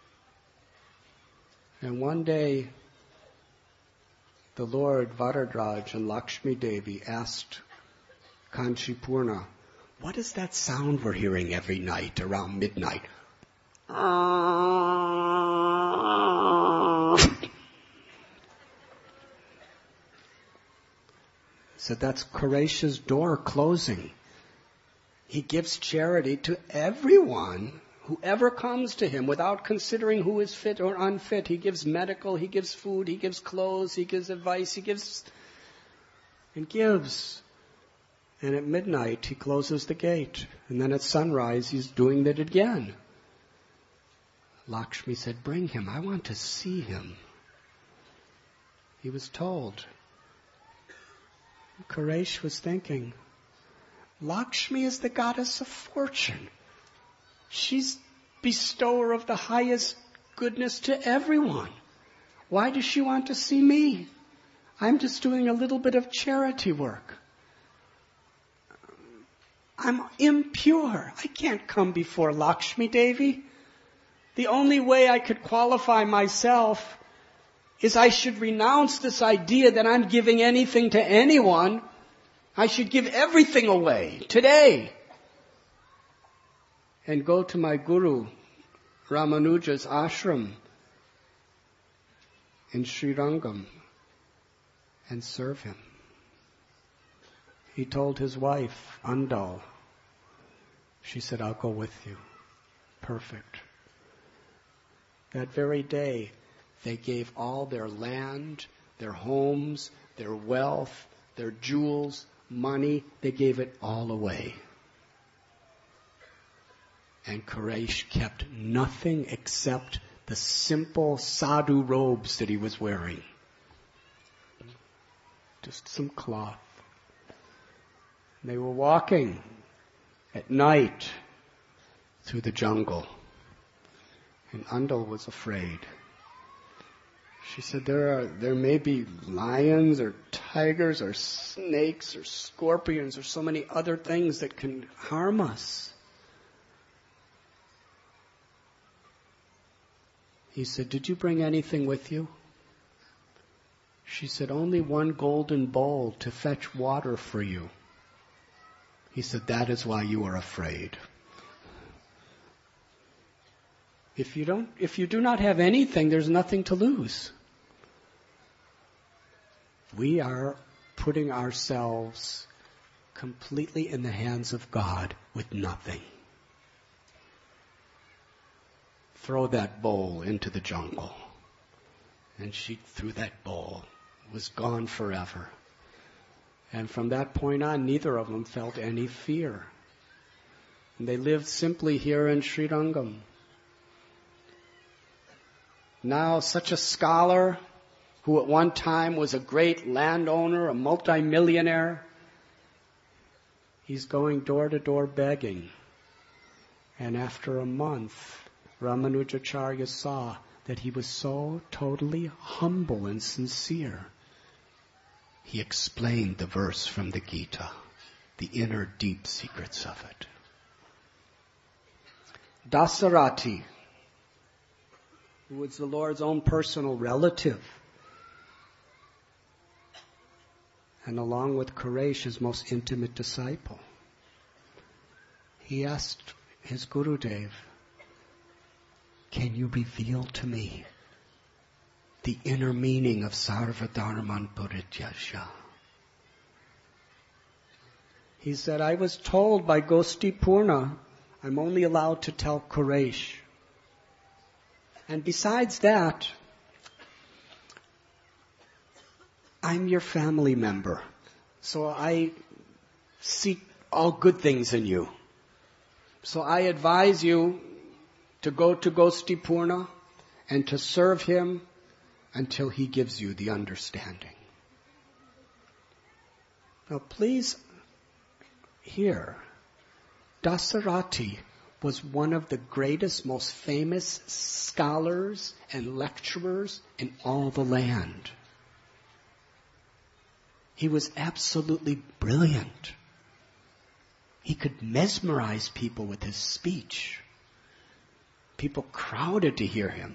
And one day the Lord Varadraj and Lakshmi Devi asked Kanchipurna, what is that sound we're hearing every night around midnight? So that's Quraysh's door closing. He gives charity to everyone, whoever comes to him, without considering who is fit or unfit. He gives medical, he gives food, he gives clothes, he gives advice, he gives and gives. And at midnight he closes the gate. And then at sunrise he's doing it again. Lakshmi said, bring him, I want to see him. He was told. Quraysh was thinking, Lakshmi is the goddess of fortune. She's bestower of the highest goodness to everyone. Why does she want to see me? I'm just doing a little bit of charity work. I'm impure. I can't come before Lakshmi Devi. The only way I could qualify myself is I should renounce this idea that I'm giving anything to anyone. I should give everything away today. And go to my guru, Ramanuja's ashram in Srirangam and serve him. He told his wife, Andal. She said, I'll go with you. Perfect. That very day, they gave all their land, their homes, their wealth, their jewels, money. They gave it all away. And Quraysh kept nothing except the simple sadhu robes that he was wearing. Just some cloth. They were walking at night through the jungle. And Andal was afraid. She said, there are, there may be lions or tigers or snakes or scorpions or so many other things that can harm us. He said, did you bring anything with you? She said, only one golden bowl to fetch water for you. He said, that is why you are afraid. If you don't, if you do not have anything, there's nothing to lose. We are putting ourselves completely in the hands of God with nothing. Throw that bowl into the jungle. And she threw that bowl. It was gone forever. And from that point on, neither of them felt any fear. And they lived simply here in Srirangam. Now such a scholar who at one time was a great landowner, a multimillionaire, he's going door to door begging. And after a month, Ramanujacharya saw that he was so totally humble and sincere. He explained the verse from the Gita, the inner deep secrets of it. Dasarati, who was the Lord's own personal relative. And along with Quraysh, his most intimate disciple. He asked his Gurudev, can you reveal to me the inner meaning of Sarvadharman Parityajya? He said, I was told by Gosti Purna, I'm only allowed to tell Quraysh. And besides that, I'm your family member. So I seek all good things in you. So I advise you to go to Gosti Purna and to serve him until he gives you the understanding. Now please hear, Dasarati was one of the greatest, most famous scholars and lecturers in all the land. He was absolutely brilliant. He could mesmerize people with his speech. People crowded to hear him.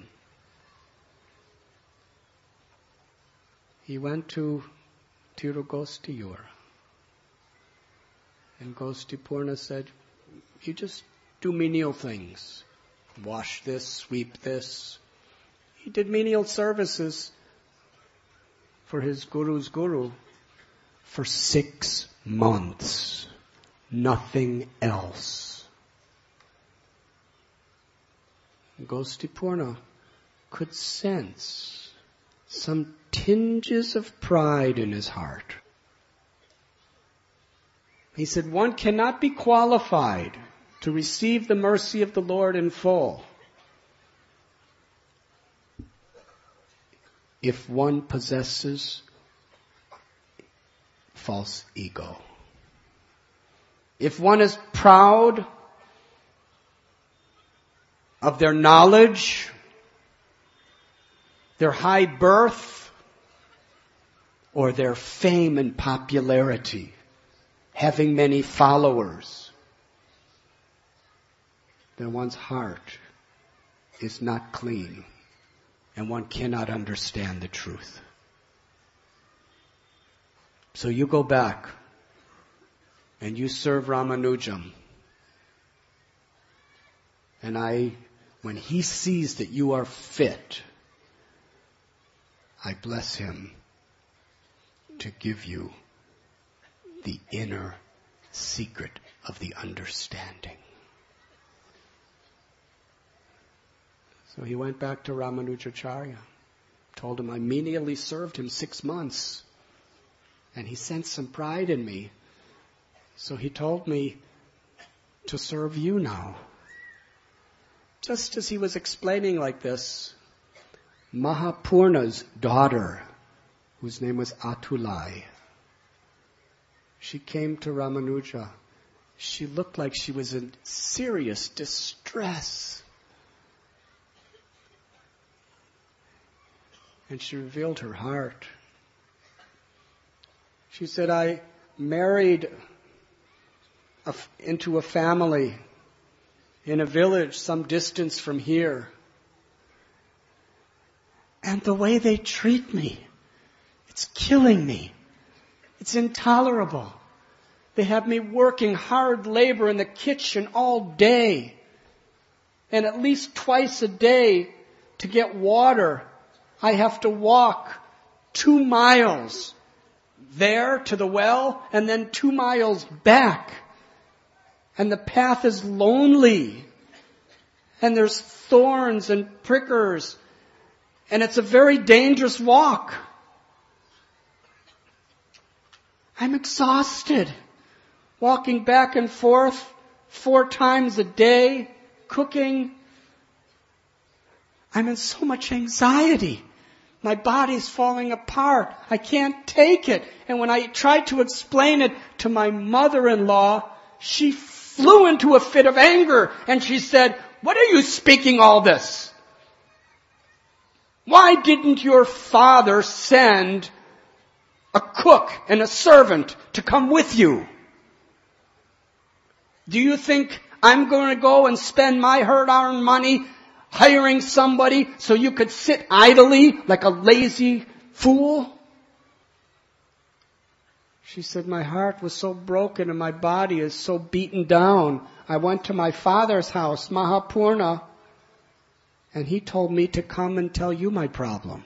He went to Tirugostiyur. And Gosti Purna said, you just do menial things. Wash this, sweep this. He did menial services for his guru's guru for six months. Nothing else. Gosti Purna could sense some tinges of pride in his heart. He said, one cannot be qualified to receive the mercy of the Lord in full if one possesses false ego. If one is proud of their knowledge, their high birth, or their fame and popularity, having many followers, then one's heart is not clean and one cannot understand the truth. So you go back and you serve Ramanujam. And I, when he sees that you are fit, I bless him to give you the inner secret of the understanding. So he went back to Ramanujacharya, told him I menially served him six months, and he sensed some pride in me. So he told me to serve you now. Just as he was explaining like this, Mahapurna's daughter, whose name was Atulai, she came to Ramanuja. She looked like she was in serious distress. And she revealed her heart. She said, I married a, into a family in a village some distance from here. And the way they treat me, it's killing me. It's intolerable. They have me working hard labor in the kitchen all day. And at least twice a day to get water, I have to walk two miles there to the well and then two miles back. And the path is lonely. And there's thorns and prickers. And it's a very dangerous walk. I'm exhausted. Walking back and forth four times a day, cooking. I'm in so much anxiety. My body's falling apart. I can't take it. And when I tried to explain it to my mother-in-law, she flew into a fit of anger and she said, what are you speaking all this? Why didn't your father send a cook and a servant to come with you? Do you think I'm going to go and spend my hard-earned money hiring somebody so you could sit idly like a lazy fool? She said, my heart was so broken and my body is so beaten down. I went to my father's house, Mahapurna, and he told me to come and tell you my problem.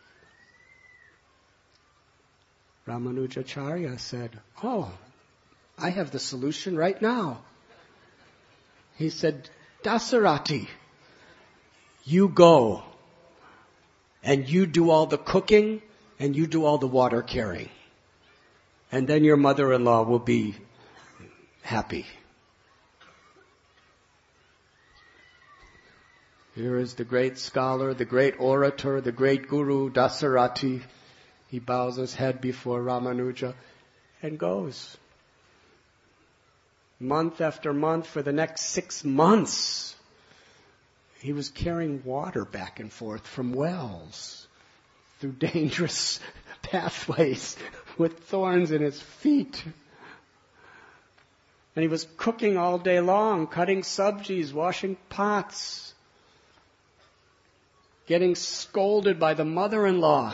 Ramanujacharya said, oh, I have the solution right now. He said, Dasarati, you go and you do all the cooking and you do all the water carrying. And then your mother-in-law will be happy. Here is the great scholar, the great orator, the great guru, Dasarati. He bows his head before Ramanuja and goes. Month after month, for the next six months, he was carrying water back and forth from wells through dangerous pathways with thorns in his feet. And he was cooking all day long, cutting sabjis, washing pots, getting scolded by the mother-in-law.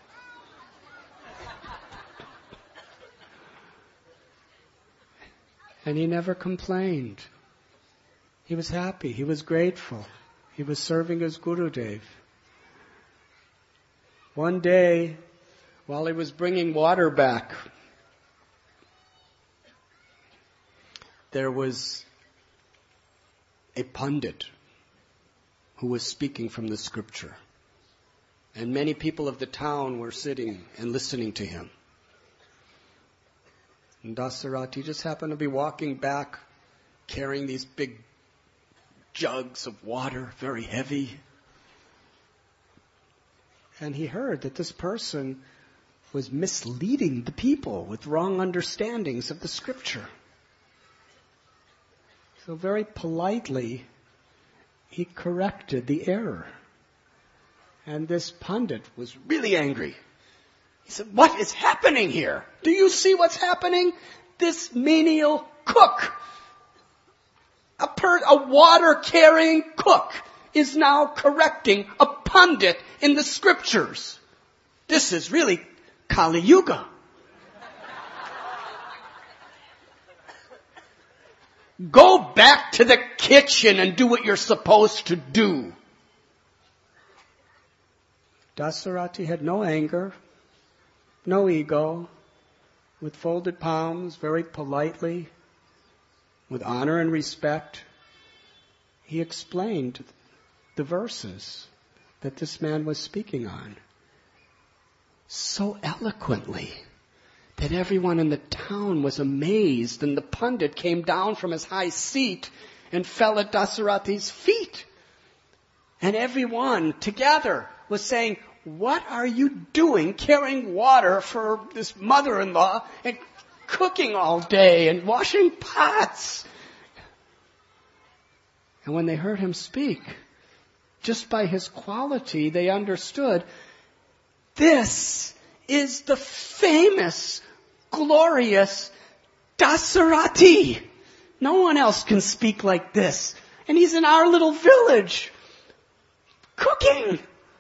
And he never complained. He was happy. He was grateful. He was serving his Gurudev. One day, while he was bringing water back, there was a pundit who was speaking from the scripture. And many people of the town were sitting and listening to him. And Dasarati just happened to be walking back, carrying these big jugs of water, very heavy. And he heard that this person was misleading the people with wrong understandings of the scripture. So very politely, he corrected the error. And this pundit was really angry. He said, what is happening here? Do you see what's happening? This menial cook, a, per, a water-carrying cook, is now correcting a pundit in the scriptures. This is really Kali Yuga. Go back to the kitchen and do what you're supposed to do. Dasarati had no anger, no ego, with folded palms, very politely, with honor and respect, he explained the verses that this man was speaking on so eloquently that everyone in the town was amazed, and the pundit came down from his high seat and fell at Dasarati's feet. And everyone together was saying, what are you doing carrying water for this mother-in-law and cooking all day and washing pots? And when they heard him speak, just by his quality, they understood this is the famous, glorious Dasarati. No one else can speak like this. And he's in our little village, cooking.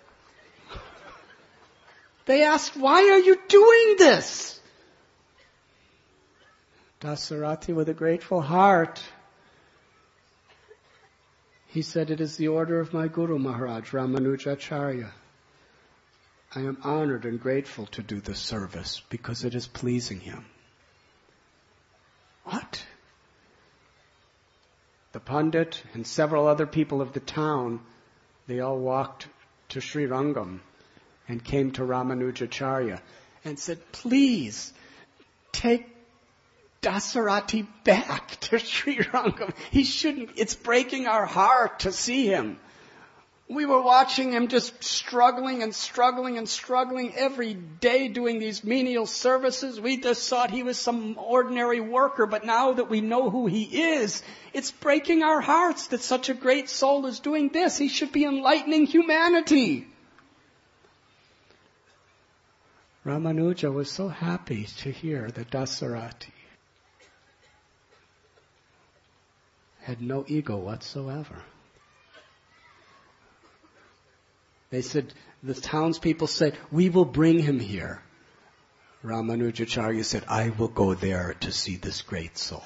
They asked, why are you doing this? Dasarati, with a grateful heart, he said, it is the order of my Guru Maharaj, Ramanujacharya. I am honored and grateful to do this service because it is pleasing him. What? The Pandit and several other people of the town, they all walked to Sri Rangam and came to Ramanujacharya and said, please take Dasarati back to Sri Rangam. He shouldn't, it's breaking our heart to see him. We were watching him just struggling and struggling and struggling every day doing these menial services. We just thought he was some ordinary worker, but now that we know who he is, it's breaking our hearts that such a great soul is doing this. He should be enlightening humanity. Ramanuja was so happy to hear that Dasarati had no ego whatsoever. They said, the townspeople said, we will bring him here. Ramanujacharya said, I will go there to see this great soul.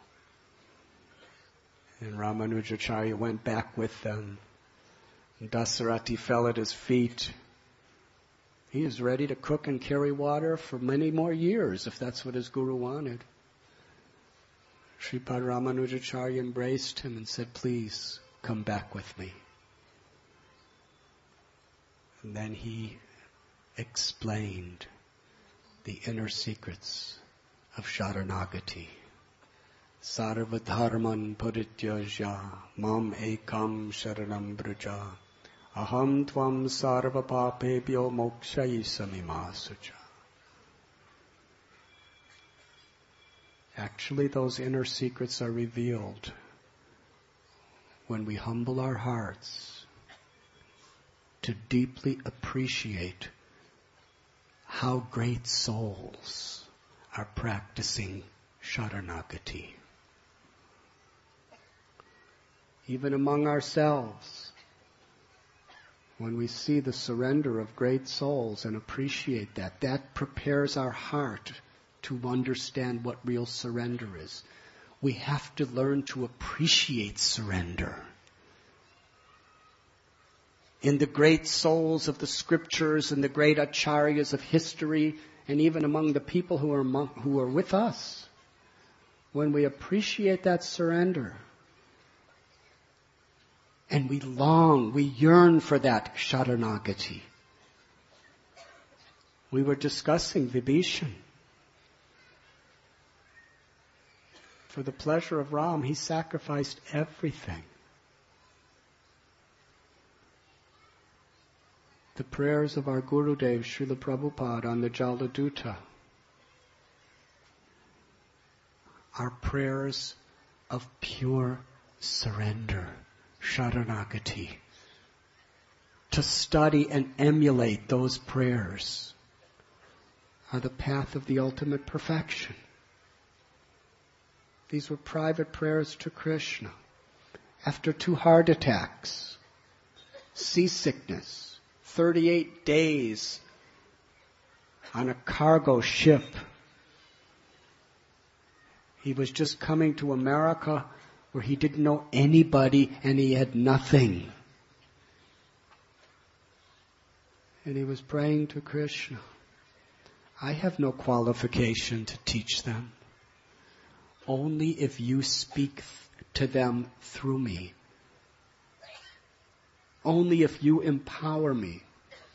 And Ramanujacharya went back with them. And Dasarati fell at his feet. He is ready to cook and carry water for many more years, if that's what his guru wanted. Sripad Ramanujacharya embraced him and said, please, come back with me. And then he explained the inner secrets of Sharanagati. Sarva dharman parityaja mam ekam sharanam braja aham tvam sarva papebhyo mokshayisamimascha. Actually, those inner secrets are revealed when we humble our hearts to deeply appreciate how great souls are practicing Sharanagati. Even among ourselves, when we see the surrender of great souls and appreciate that, that prepares our heart to understand what real surrender is. We have to learn to appreciate surrender. In the great souls of the scriptures and the great acharyas of history, and even among the people who are among, who are with us, when we appreciate that surrender, and we long, we yearn for that Sharanagati. We were discussing Vibhishan. For the pleasure of Ram, he sacrificed everything. The prayers of our Gurudev, Srila Prabhupada, on the Jaladuta are prayers of pure surrender, Sharanagati. To study and emulate those prayers are the path of the ultimate perfection. These were private prayers to Krishna. After two heart attacks, seasickness, thirty-eight days on a cargo ship. He was just coming to America where he didn't know anybody and he had nothing. And he was praying to Krishna. I have no qualification to teach them. Only if you speak to them through me. Only if you empower me.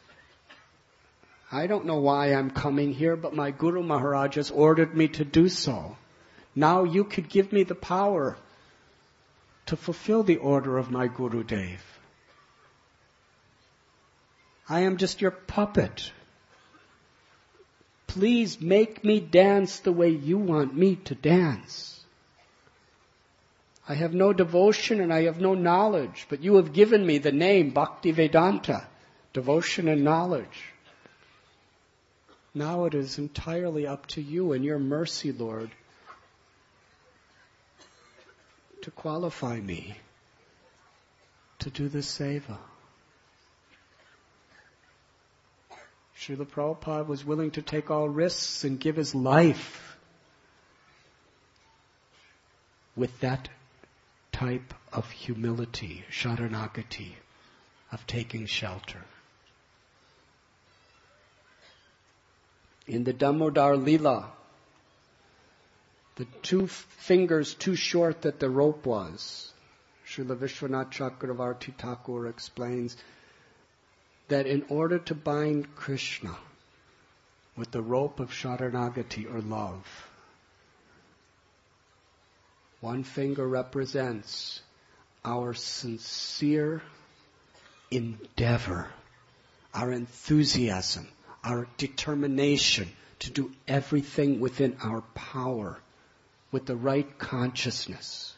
I don't know why I'm coming here, but my Guru Maharaj has ordered me to do so. Now you could give me the power to fulfill the order of my Gurudev. I am just your puppet. Please make me dance the way you want me to dance. I have no devotion and I have no knowledge, but you have given me the name Bhaktivedanta, devotion and knowledge. Now it is entirely up to you and your mercy, Lord, to qualify me to do the seva. Srila Prabhupada was willing to take all risks and give his life with that type of humility, Sharanagati, of taking shelter. In the Damodar Leela, the two fingers too short that the rope was, Srila Vishwanath Chakravarti Thakur explains that in order to bind Krishna with the rope of Sharanagati or love, one finger represents our sincere endeavor, our enthusiasm, our determination to do everything within our power with the right consciousness.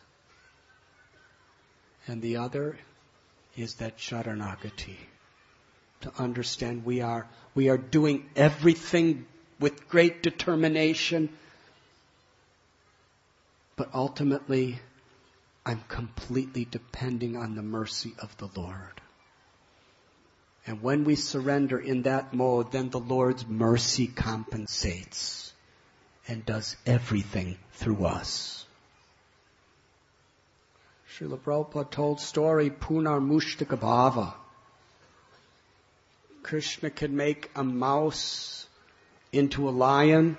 And the other is that Sharanagati, to understand we are we are doing everything with great determination, but ultimately I'm completely depending on the mercy of the Lord. And when we surrender in that mode, then the Lord's mercy compensates and does everything through us. Srila Prabhupada told story Punar Mushtaka Bhava. Krishna can make a mouse into a lion,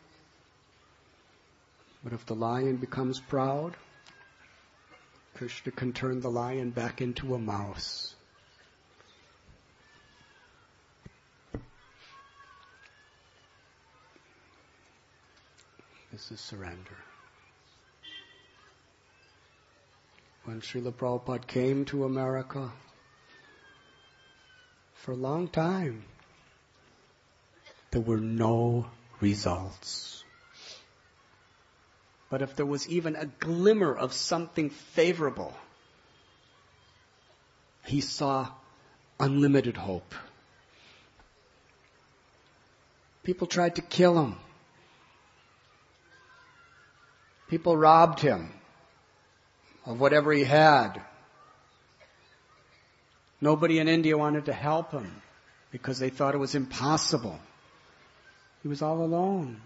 but if the lion becomes proud, Krishna can turn the lion back into a mouse. This is surrender. When Srila Prabhupada came to America, for a long time, there were no results. But if there was even a glimmer of something favorable, he saw unlimited hope. People tried to kill him. People robbed him of whatever he had. Nobody in India wanted to help him because they thought it was impossible. He was all alone.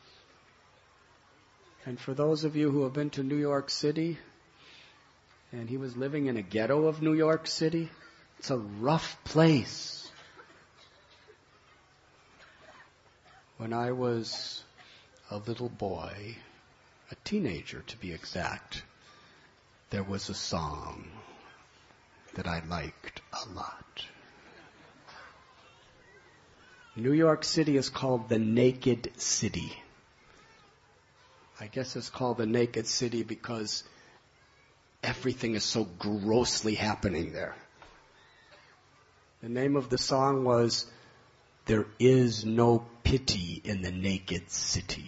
And for those of you who have been to New York City, and he was living in a ghetto of New York City, it's a rough place. When I was a little boy, a teenager to be exact, there was a song that I liked a lot. New York City is called the Naked City. I guess it's called the Naked City because everything is so grossly happening there. The name of the song was, "There is no pity in the naked city."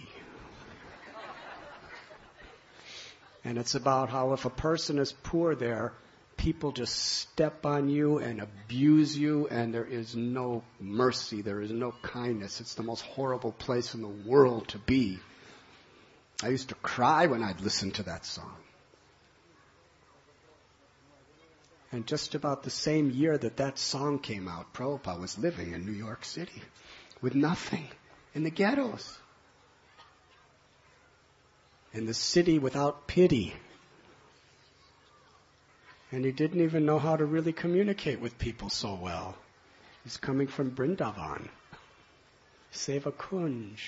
And it's about how if a person is poor there, people just step on you and abuse you, and there is no mercy, there is no kindness. It's the most horrible place in the world to be. I used to cry when I'd listen to that song. And just about the same year that that song came out, Prabhupada was living in New York City with nothing, in the ghettos. In the city without pity. And he didn't even know how to really communicate with people so well. He's coming from Vrindavan, Seva Kunj.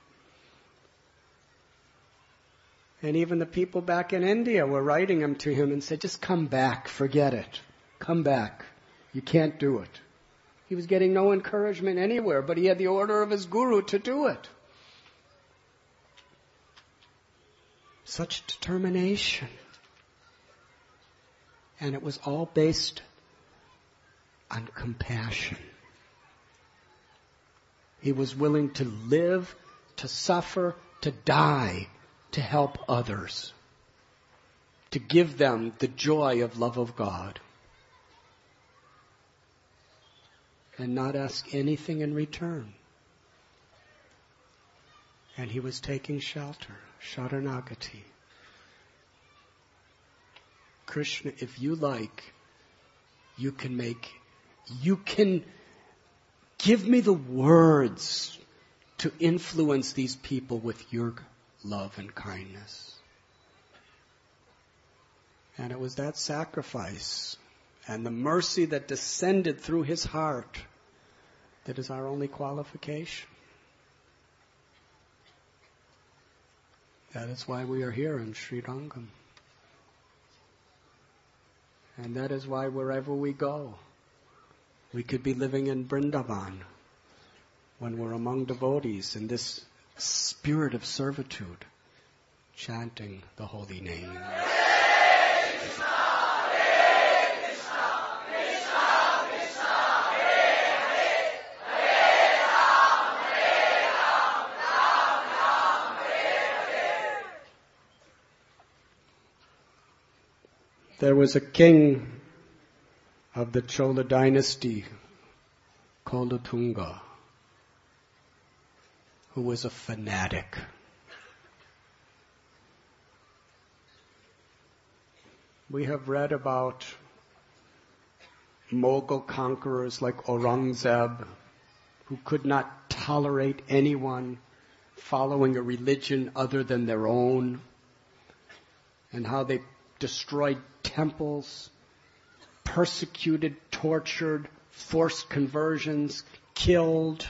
And even the people back in India were writing him to him and said, "Just come back, forget it. Come back. You can't do it." He was getting no encouragement anywhere, but he had the order of his guru to do it. Such determination. And it was all based on compassion. He was willing to live, to suffer, to die, to help others, to give them the joy of love of God, and not ask anything in return. And he was taking shelter, Sharanagati. Krishna, if you like, you can make, you can give me the words to influence these people with your love and kindness. And it was that sacrifice and the mercy that descended through his heart that is our only qualification. That is why we are here in Sri Rangam. And that is why wherever we go, we could be living in Vrindavan when we're among devotees in this spirit of servitude, chanting the holy name. There was a king of the Chola dynasty, Kolatunga, who was a fanatic. We have read about Mughal conquerors like Aurangzeb, who could not tolerate anyone following a religion other than their own, and how they destroyed temples, persecuted, tortured, forced conversions, killed.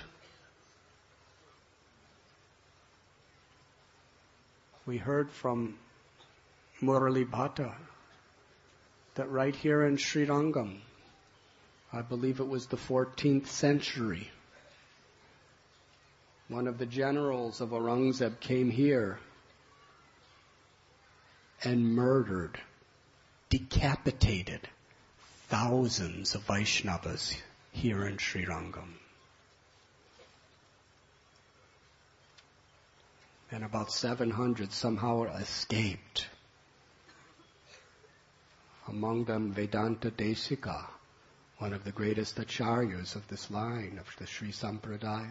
We heard from Murali Bhatta that right here in Srirangam, I believe it was the fourteenth century, one of the generals of Aurangzeb came here and murdered, decapitated thousands of Vaishnavas here in Srirangam. And about seven hundred somehow escaped. Among them Vedanta Desika, one of the greatest acharyas of this line, of the Sri Sampradaya.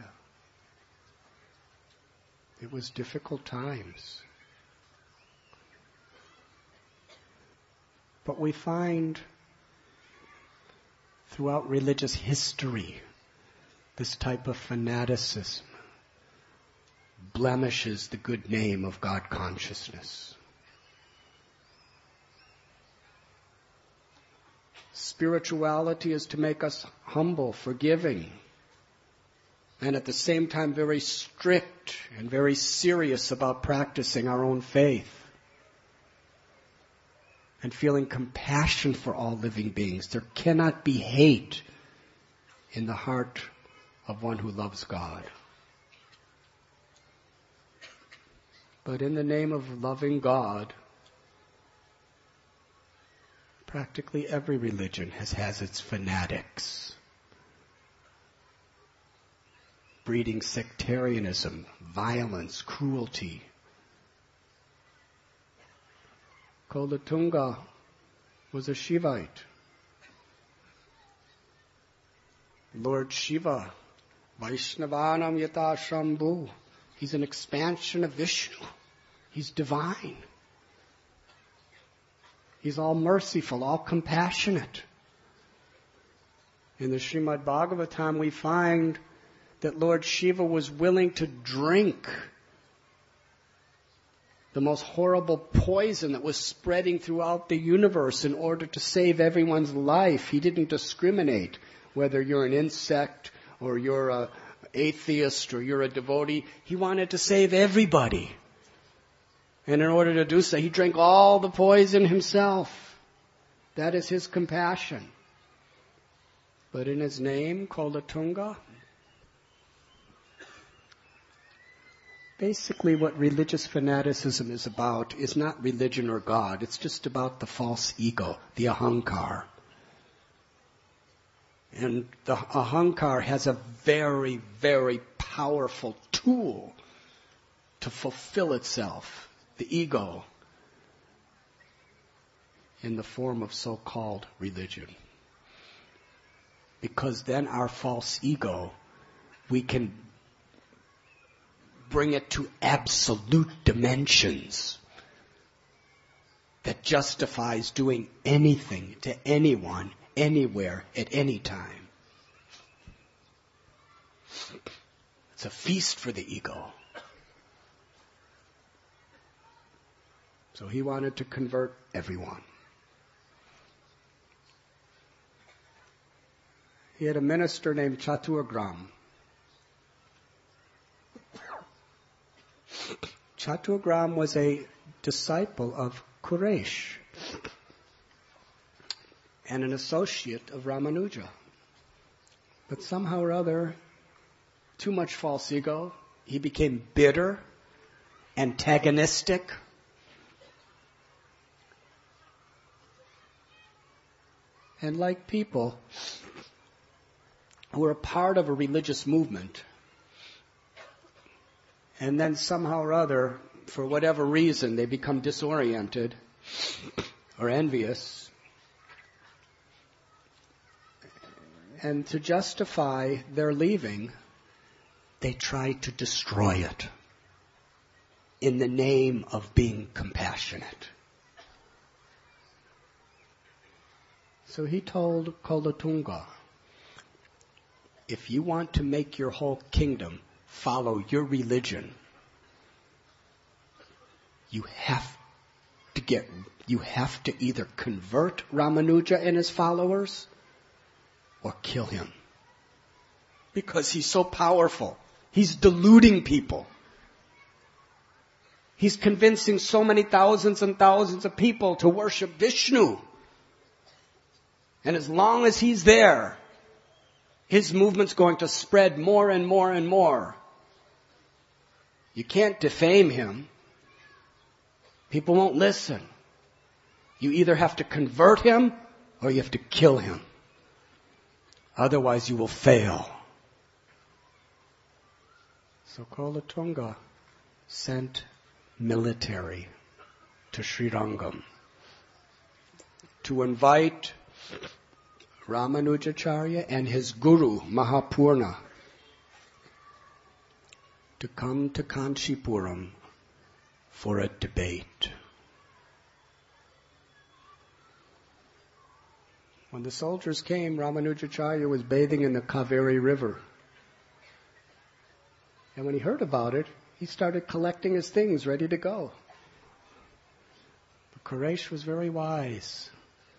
It was difficult times. But we find throughout religious history this type of fanaticism blemishes the good name of God consciousness. Spirituality is to make us humble, forgiving, and at the same time very strict and very serious about practicing our own faith and feeling compassion for all living beings. There cannot be hate in the heart of one who loves God. But in the name of loving God, practically every religion has, has its fanatics, breeding sectarianism, violence, cruelty. Kolatunga was a Shivite. Lord Shiva, Vaishnavanam Yata Shambhu. He's an expansion of Vishnu. He's divine. He's all merciful, all compassionate. In the Srimad Bhagavatam we find that Lord Shiva was willing to drink the most horrible poison that was spreading throughout the universe in order to save everyone's life. He didn't discriminate whether you're an insect or you're an atheist or you're a devotee. He wanted to save everybody. And in order to do so, he drank all the poison himself. That is his compassion. But in his name, Kolatunga, basically what religious fanaticism is about is not religion or God. It's just about the false ego, the ahankar. And the ahankar has a very, very powerful tool to fulfill itself, the ego, in the form of so-called religion. Because then our false ego, we can bring it to absolute dimensions that justifies doing anything to anyone, anywhere, at any time. It's a feast for the ego. So he wanted to convert everyone. He had a minister named Chaturgram. Chaturgram was a disciple of Quraysh and an associate of Ramanuja. But somehow or other, too much false ego, he became bitter, antagonistic, and like people who are a part of a religious movement, and then somehow or other, for whatever reason, they become disoriented or envious. And to justify their leaving, they try to destroy it in the name of being compassionate. So he told Kolatunga, if you want to make your whole kingdom follow your religion, you have to get, you have to either convert Ramanuja and his followers or kill him. Because he's so powerful. He's deluding people. He's convincing so many thousands and thousands of people to worship Vishnu. And as long as he's there, his movement's going to spread more and more and more. You can't defame him. People won't listen. You either have to convert him or you have to kill him. Otherwise you will fail. So Kolatunga sent military to Srirangam to invite Ramanujacharya and his guru Mahapurna to come to Kanchipuram for a debate. When the soldiers came, Ramanujacharya was bathing in the Kaveri River. And when he heard about it, he started collecting his things ready to go. But Quraysh was very wise.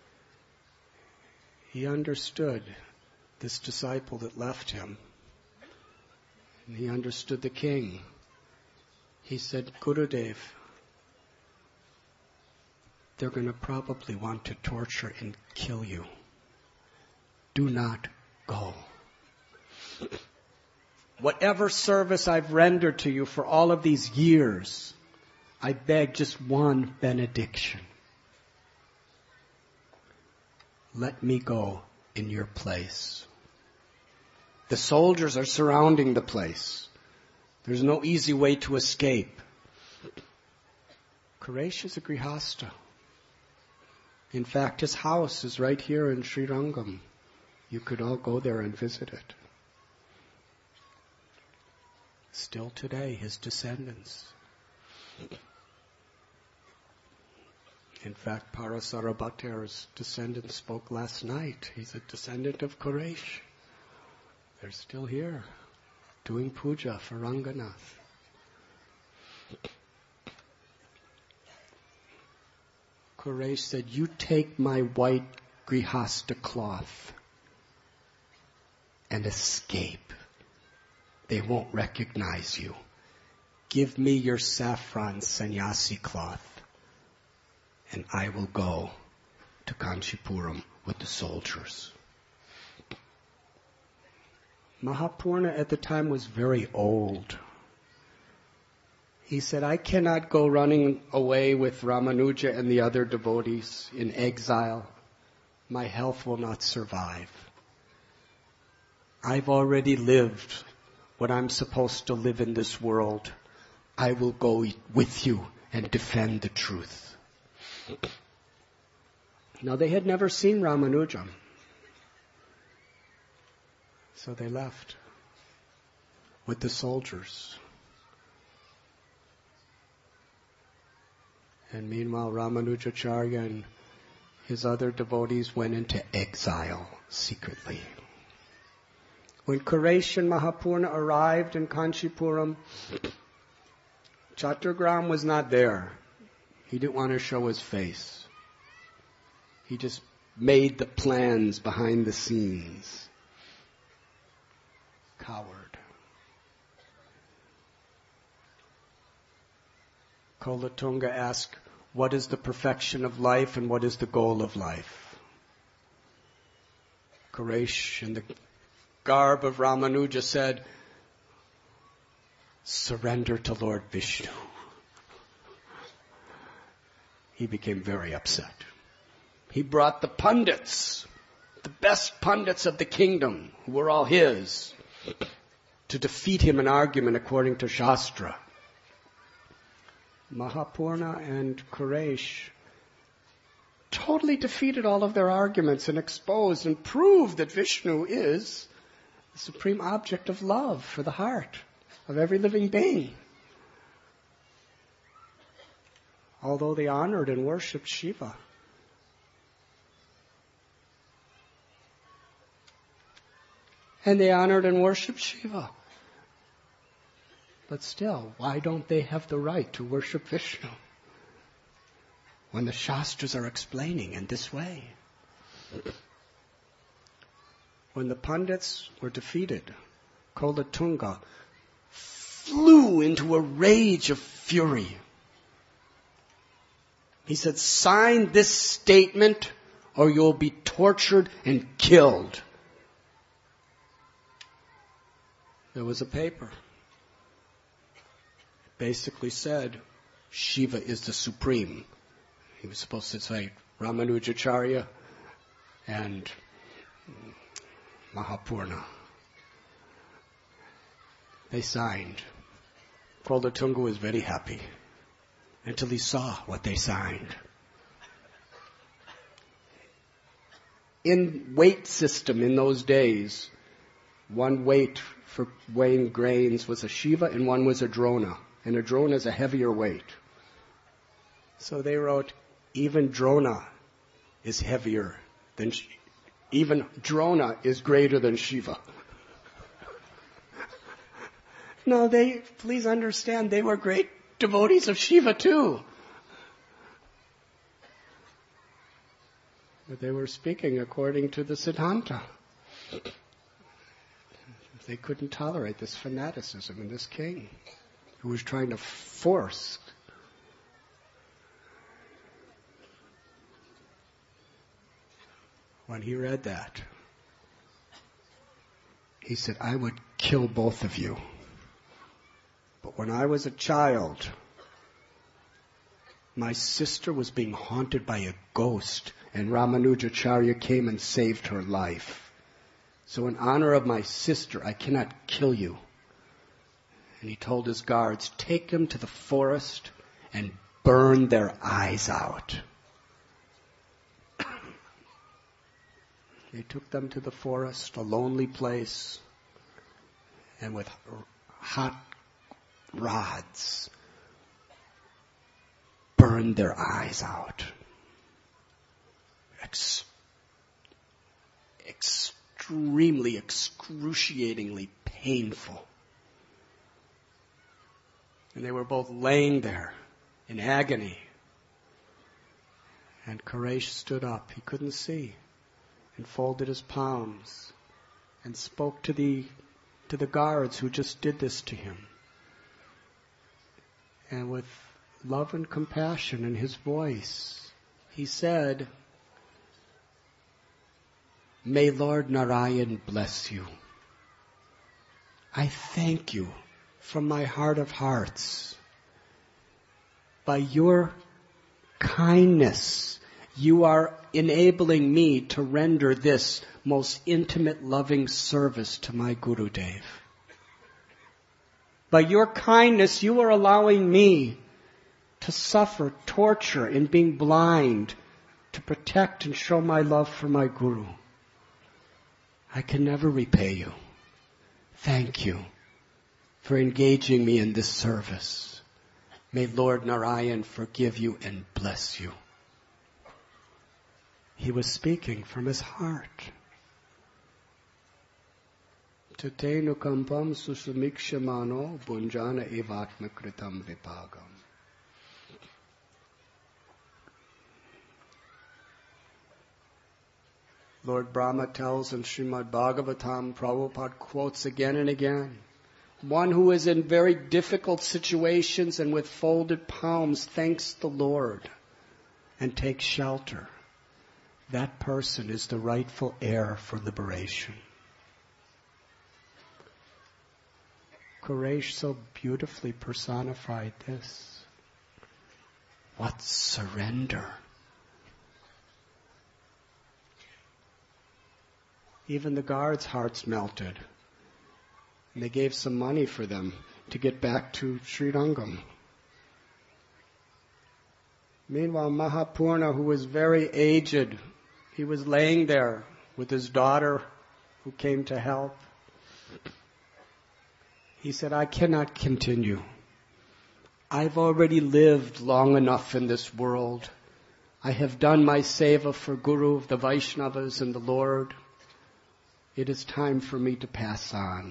He understood this disciple that left him. And he understood the king. He said, Gurudev, they're going to probably want to torture and kill you. Do not go. Whatever service I've rendered to you for all of these years, I beg just one benediction. Let me go in your place. The soldiers are surrounding the place. There's no easy way to escape. Quraysh is a grihasta. In fact, his house is right here in Srirangam. You could all go there and visit it. Still today, his descendants. In fact, Parasarabhatar's descendant spoke last night. He's a descendant of Quraysh. They're still here, doing puja for Ranganath. Quraysh said, you take my white grihasta cloth and escape. They won't recognize you. Give me your saffron sannyasi cloth and I will go to Kanchipuram with the soldiers. Mahapurna at the time was very old. He said, I cannot go running away with Ramanuja and the other devotees in exile. My health will not survive. I've already lived what I'm supposed to live in this world. I will go with you and defend the truth. Now they had never seen Ramanuja. So they left with the soldiers. And meanwhile, Ramanujacharya and his other devotees went into exile secretly. When Quraysh and Mahapurna arrived in Kanchipuram, Chattogram was not there. He didn't want to show his face. He just made the plans behind the scenes. Coward. Kolatunga asked, what is the perfection of life and what is the goal of life? Quraysh in the garb of Ramanuja said, surrender to Lord Vishnu. He became very upset. He brought the pundits, the best pundits of the kingdom, who were all his, to defeat him in argument according to Shastra. Mahapurna and Quraysh totally defeated all of their arguments and exposed and proved that Vishnu is the supreme object of love for the heart of every living being. Although they honored and worshipped Shiva. And they honored and worshiped Shiva. But still, why don't they have the right to worship Vishnu when the Shastras are explaining in this way? When the Pandits were defeated, Kolatunga flew into a rage of fury. He said, sign this statement or you'll be tortured and killed. There was a paper. It basically said, Shiva is the supreme. He was supposed to say Ramanujacharya and Mahapurna. They signed. Kolatunga was very happy until he saw what they signed. In weight system in those days, one weight for weighing grains was a Shiva and one was a Drona. And a Drona is a heavier weight. So they wrote, even Drona is heavier than, even Drona is greater than Shiva. No, they, please understand, they were great devotees of Shiva too. But they were speaking according to the Siddhanta. They couldn't tolerate this fanaticism in this king who was trying to force. When he read that, he said, I would kill both of you. But when I was a child, my sister was being haunted by a ghost, and Ramanujacharya came and saved her life. So in honor of my sister, I cannot kill you. And he told his guards, take them to the forest and burn their eyes out. They took them to the forest, a lonely place, and with hot rods, burned their eyes out. Ex- extremely, excruciatingly painful. And they were both laying there in agony. And Quraysh stood up. He couldn't see. And folded his palms. And spoke to the, to the guards who just did this to him. And with love and compassion in his voice, he said, may Lord Narayan bless you. I thank you from my heart of hearts. By your kindness, you are enabling me to render this most intimate, loving service to my Gurudev. By your kindness, you are allowing me to suffer torture in being blind, to protect and show my love for my Guru. I can never repay you. Thank you for engaging me in this service. May Lord Narayan forgive you and bless you. He was speaking from his heart. Tatenu kampam susamikshamano bunjana evatmakritam vipagam. Lord Brahma tells in Srimad Bhagavatam, Prabhupada quotes again and again, one who is in very difficult situations and with folded palms thanks the Lord and takes shelter. That person is the rightful heir for liberation. Quraysh so beautifully personified this. What surrender! Even the guards' hearts melted. And they gave some money for them to get back to Srirangam. Meanwhile, Mahapurna, who was very aged, he was laying there with his daughter who came to help. He said, I cannot continue. I've already lived long enough in this world. I have done my seva for Guru, the Vaishnavas, and the Lord. It is time for me to pass on.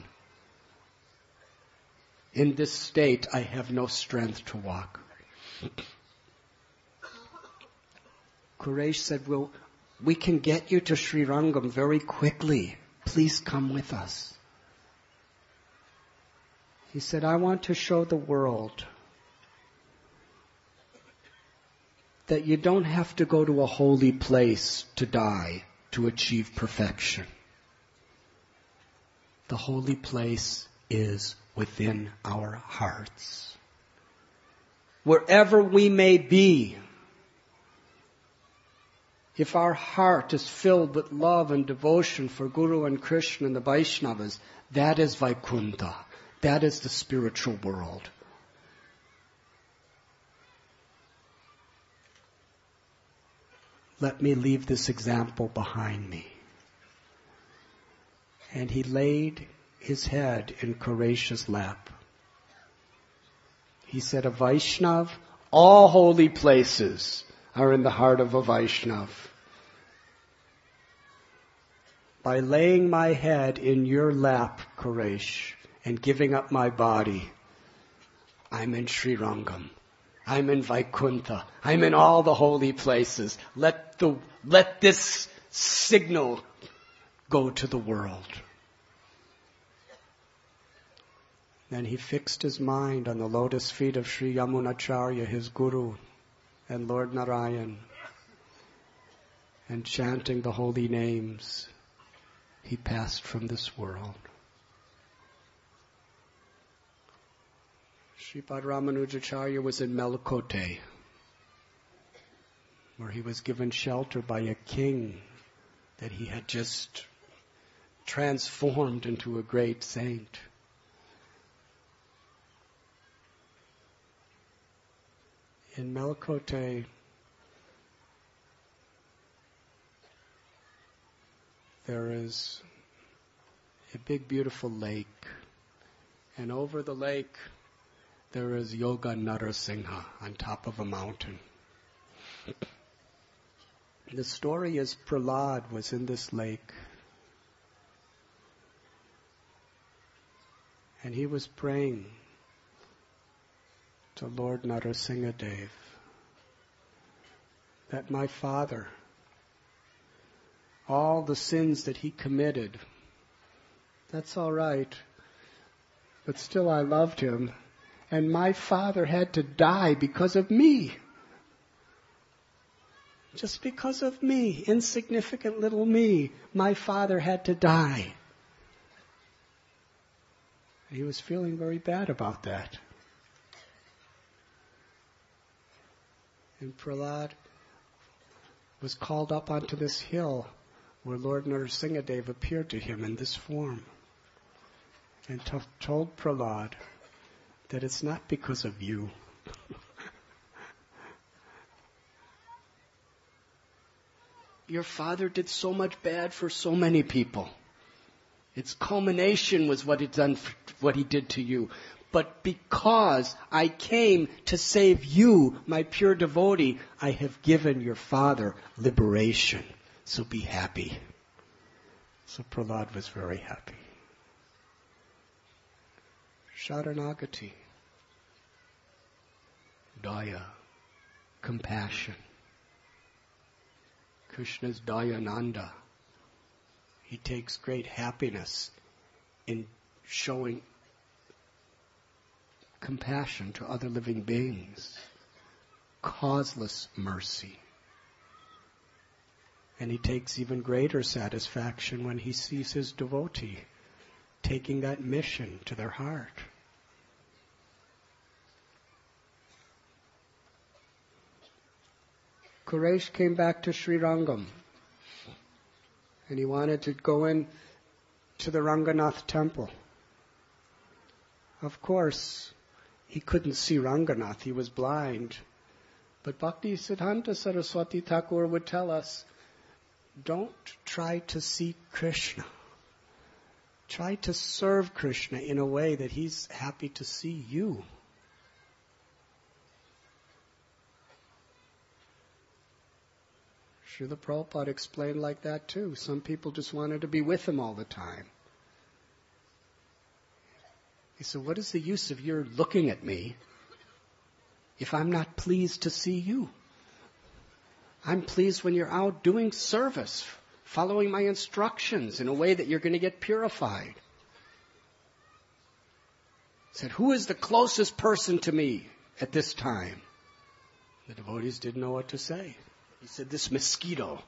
In this state, I have no strength to walk. Quraysh said, well, we can get you to Srirangam very quickly. Please come with us. He said, I want to show the world that you don't have to go to a holy place to die to achieve perfection. The holy place is within our hearts. Wherever we may be, if our heart is filled with love and devotion for Guru and Krishna and the Vaishnavas, that is Vaikuntha. That is the spiritual world. Let me leave this example behind me. And he laid his head in Quraysh's lap. He said, a Vaishnav, all holy places are in the heart of a Vaishnav. By laying my head in your lap, Quraysh, and giving up my body, I'm in Srirangam. I'm in Vaikuntha. I'm in all the holy places. Let the, let this signal go to the world. Then he fixed his mind on the lotus feet of Sri Yamunacharya, his Guru, and Lord Narayan, and chanting the holy names, he passed from this world. Sripad Ramanujacharya was in Melkote, where he was given shelter by a king that he had just transformed into a great saint. In Melkote, there is a big beautiful lake, and over the lake there is Yoga Narasingha on top of a mountain. The story is Prahlad was in this lake, and he was praying to Lord Narasimhadev that my father, all the sins that he committed, that's all right, but still I loved him, and my father had to die because of me. Just because of me, insignificant little me, my father had to die. He was feeling very bad about that. And Prahlad was called up onto this hill where Lord Narasimhadev appeared to him in this form and t- told Prahlad that it's not because of you. Your father did so much bad for so many people. Its culmination was what he done, what he did to you. But because I came to save you, my pure devotee, I have given your father liberation. So be happy. So Prahlad was very happy. Sharanagati, Daya, compassion. Krishna's Dayananda. He takes great happiness in showing compassion to other living beings. Causeless mercy. And he takes even greater satisfaction when he sees his devotee taking that mission to their heart. Quraysh came back to Srirangam, and he wanted to go in to the Ranganath temple. Of course, he couldn't see Ranganath, he was blind. But Bhakti Siddhanta Saraswati Thakur would tell us, don't try to seek Krishna. Try to serve Krishna in a way that he's happy to see you. Srila Prabhupada explained like that too. Some people just wanted to be with him all the time. He said, what is the use of your looking at me if I'm not pleased to see you? I'm pleased when you're out doing service, following my instructions in a way that you're going to get purified. He said, who is the closest person to me at this time? The devotees didn't know what to say. He said, this mosquito.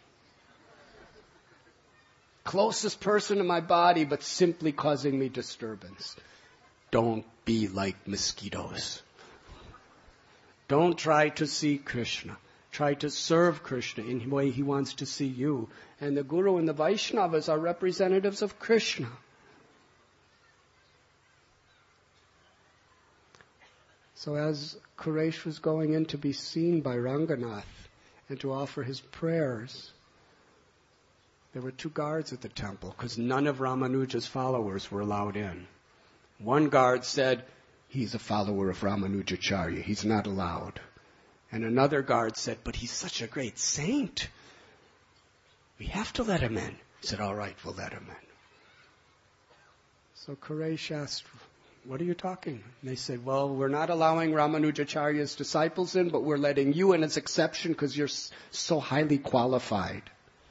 Closest person to my body, but simply causing me disturbance. Don't be like mosquitoes. Don't try to see Krishna. Try to serve Krishna in the way he wants to see you. And the Guru and the Vaishnavas are representatives of Krishna. So as Quresh was going in to be seen by Ranganath and to offer his prayers, there were two guards at the temple because none of Ramanuja's followers were allowed in. One guard said, he's a follower of Ramanujacharya, he's not allowed. And another guard said, but he's such a great saint. We have to let him in. He said, all right, we'll let him in. So Quresh asked, what are you talking? And they said, well, we're not allowing Ramanujacharya's disciples in, but we're letting you in as exception because you're so highly qualified.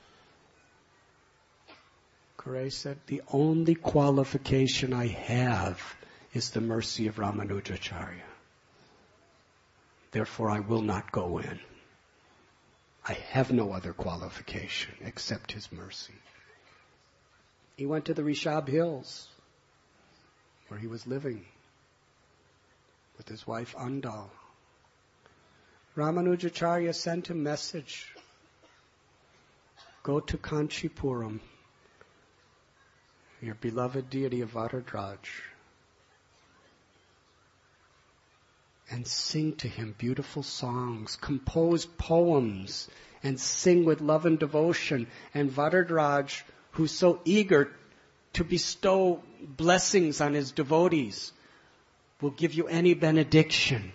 Quresh said, the only qualification I have is the mercy of Ramanujacharya. Therefore, I will not go in. I have no other qualification except his mercy. He went to the Rishab Hills, where he was living with his wife Andal. Ramanujacharya sent him a message. Go to Kanchipuram, your beloved deity of Varadraj, and sing to him beautiful songs, compose poems, and sing with love and devotion. And Varadraj, who's so eager to bestow blessings on his devotees, will give you any benediction.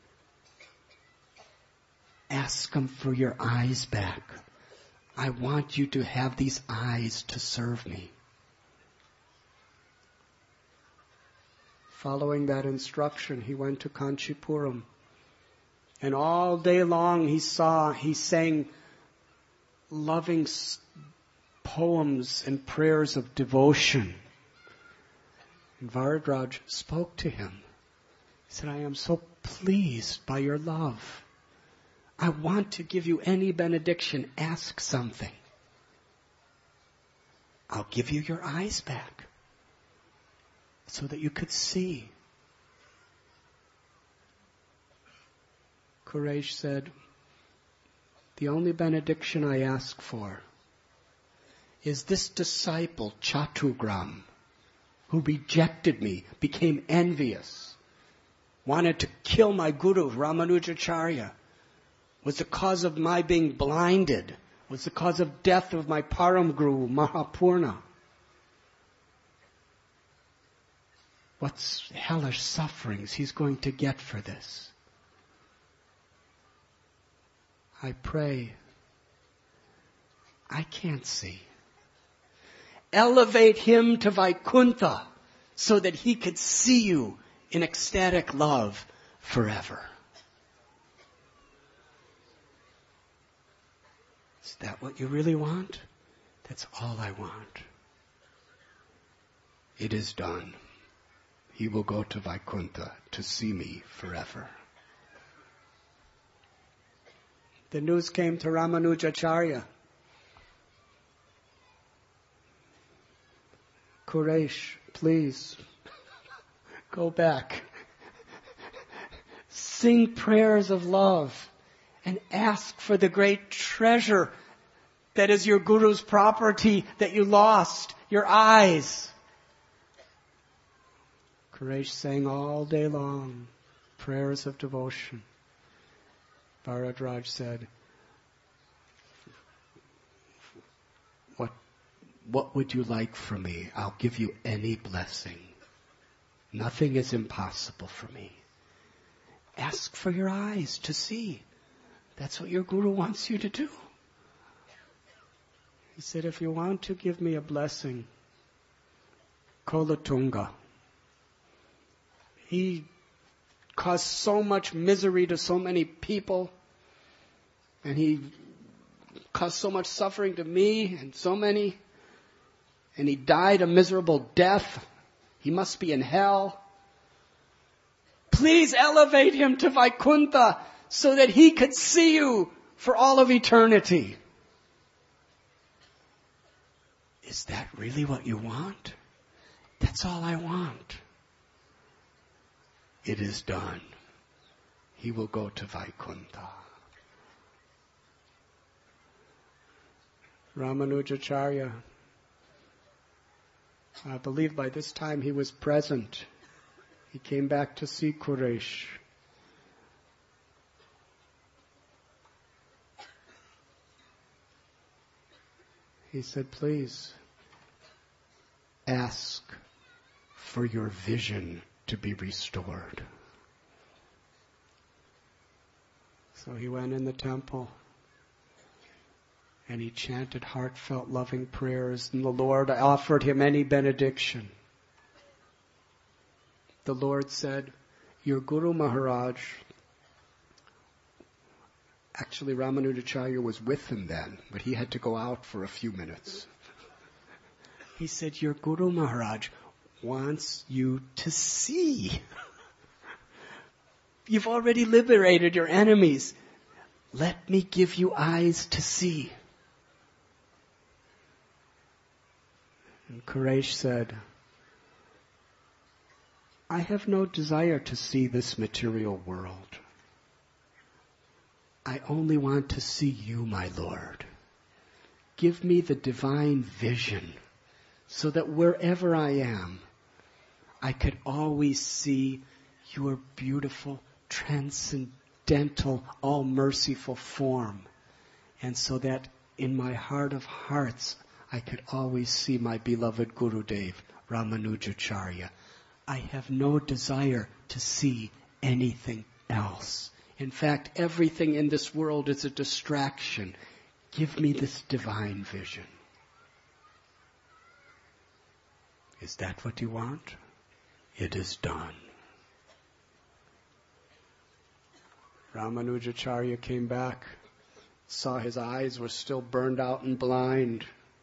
Ask him for your eyes back. I want you to have these eyes to serve me. Following that instruction, he went to Kanchipuram. And all day long he saw, he sang loving poems and prayers of devotion. And Varadraj spoke to him. He said, I am so pleased by your love. I want to give you any benediction. Ask something. I'll give you your eyes back, so that you could see. Quresh said, the only benediction I ask for is this disciple, Chatugram, who rejected me, became envious, wanted to kill my guru, Ramanujacharya, was the cause of my being blinded, was the cause of death of my Param Guru, Mahapurna. What hellish sufferings he's going to get for this. I pray, I can't see. Elevate him to Vaikuntha so that he could see you in ecstatic love forever. Is that what you really want? That's all I want. It is done. He will go to Vaikuntha to see me forever. The news came to Ramanujacharya. Quresh, please, go back. Sing prayers of love and ask for the great treasure that is your Guru's property that you lost, your eyes. Quresh sang all day long prayers of devotion. Varadraj said, what, what would you like from me? I'll give you any blessing. Nothing is impossible for me. Ask for your eyes to see. That's what your Guru wants you to do. He said, if you want to give me a blessing, Kolatunga. He caused so much misery to so many people, and he caused so much suffering to me and so many, and he died a miserable death. He must be in hell. Please elevate him to Vaikuntha so that he could see you for all of eternity. Is that really what you want? That's all I want. It is done. He will go to Vaikuntha. Ramanujacharya, I believe by this time he was present. He came back to see Quresh. He said, please ask for your vision to be restored. So he went in the temple and he chanted heartfelt, loving prayers, and the Lord offered him any benediction. The Lord said, your Guru Maharaj, actually Ramanujacharya was with him then, but he had to go out for a few minutes. He said, your Guru Maharaj wants you to see. You've already liberated your enemies. Let me give you eyes to see. And Quresh said, I have no desire to see this material world. I only want to see you, my Lord. Give me the divine vision so that wherever I am, I could always see your beautiful, transcendental, all-merciful form. And so that in my heart of hearts, I could always see my beloved Gurudev, Ramanujacharya. I have no desire to see anything else. In fact, everything in this world is a distraction. Give me this divine vision. Is that what you want? It is done. Ramanujacharya came back, saw his eyes were still burned out and blind.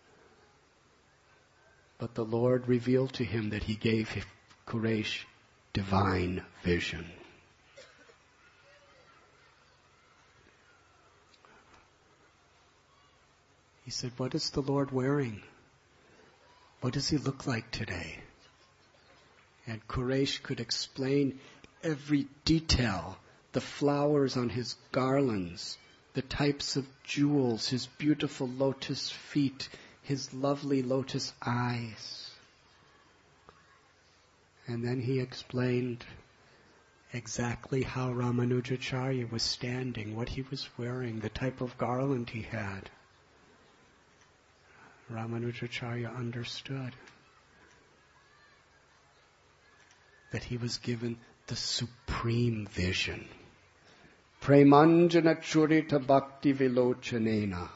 But the Lord revealed to him that he gave Quresh divine vision. He said, what is the Lord wearing? What does he look like today? And Quresh could explain every detail, the flowers on his garlands, the types of jewels, his beautiful lotus feet, his lovely lotus eyes. And then he explained exactly how Ramanujacharya was standing, what he was wearing, the type of garland he had. Ramanujacharya understood that he was given the supreme vision. Premanjana churita bhakti vilochanena.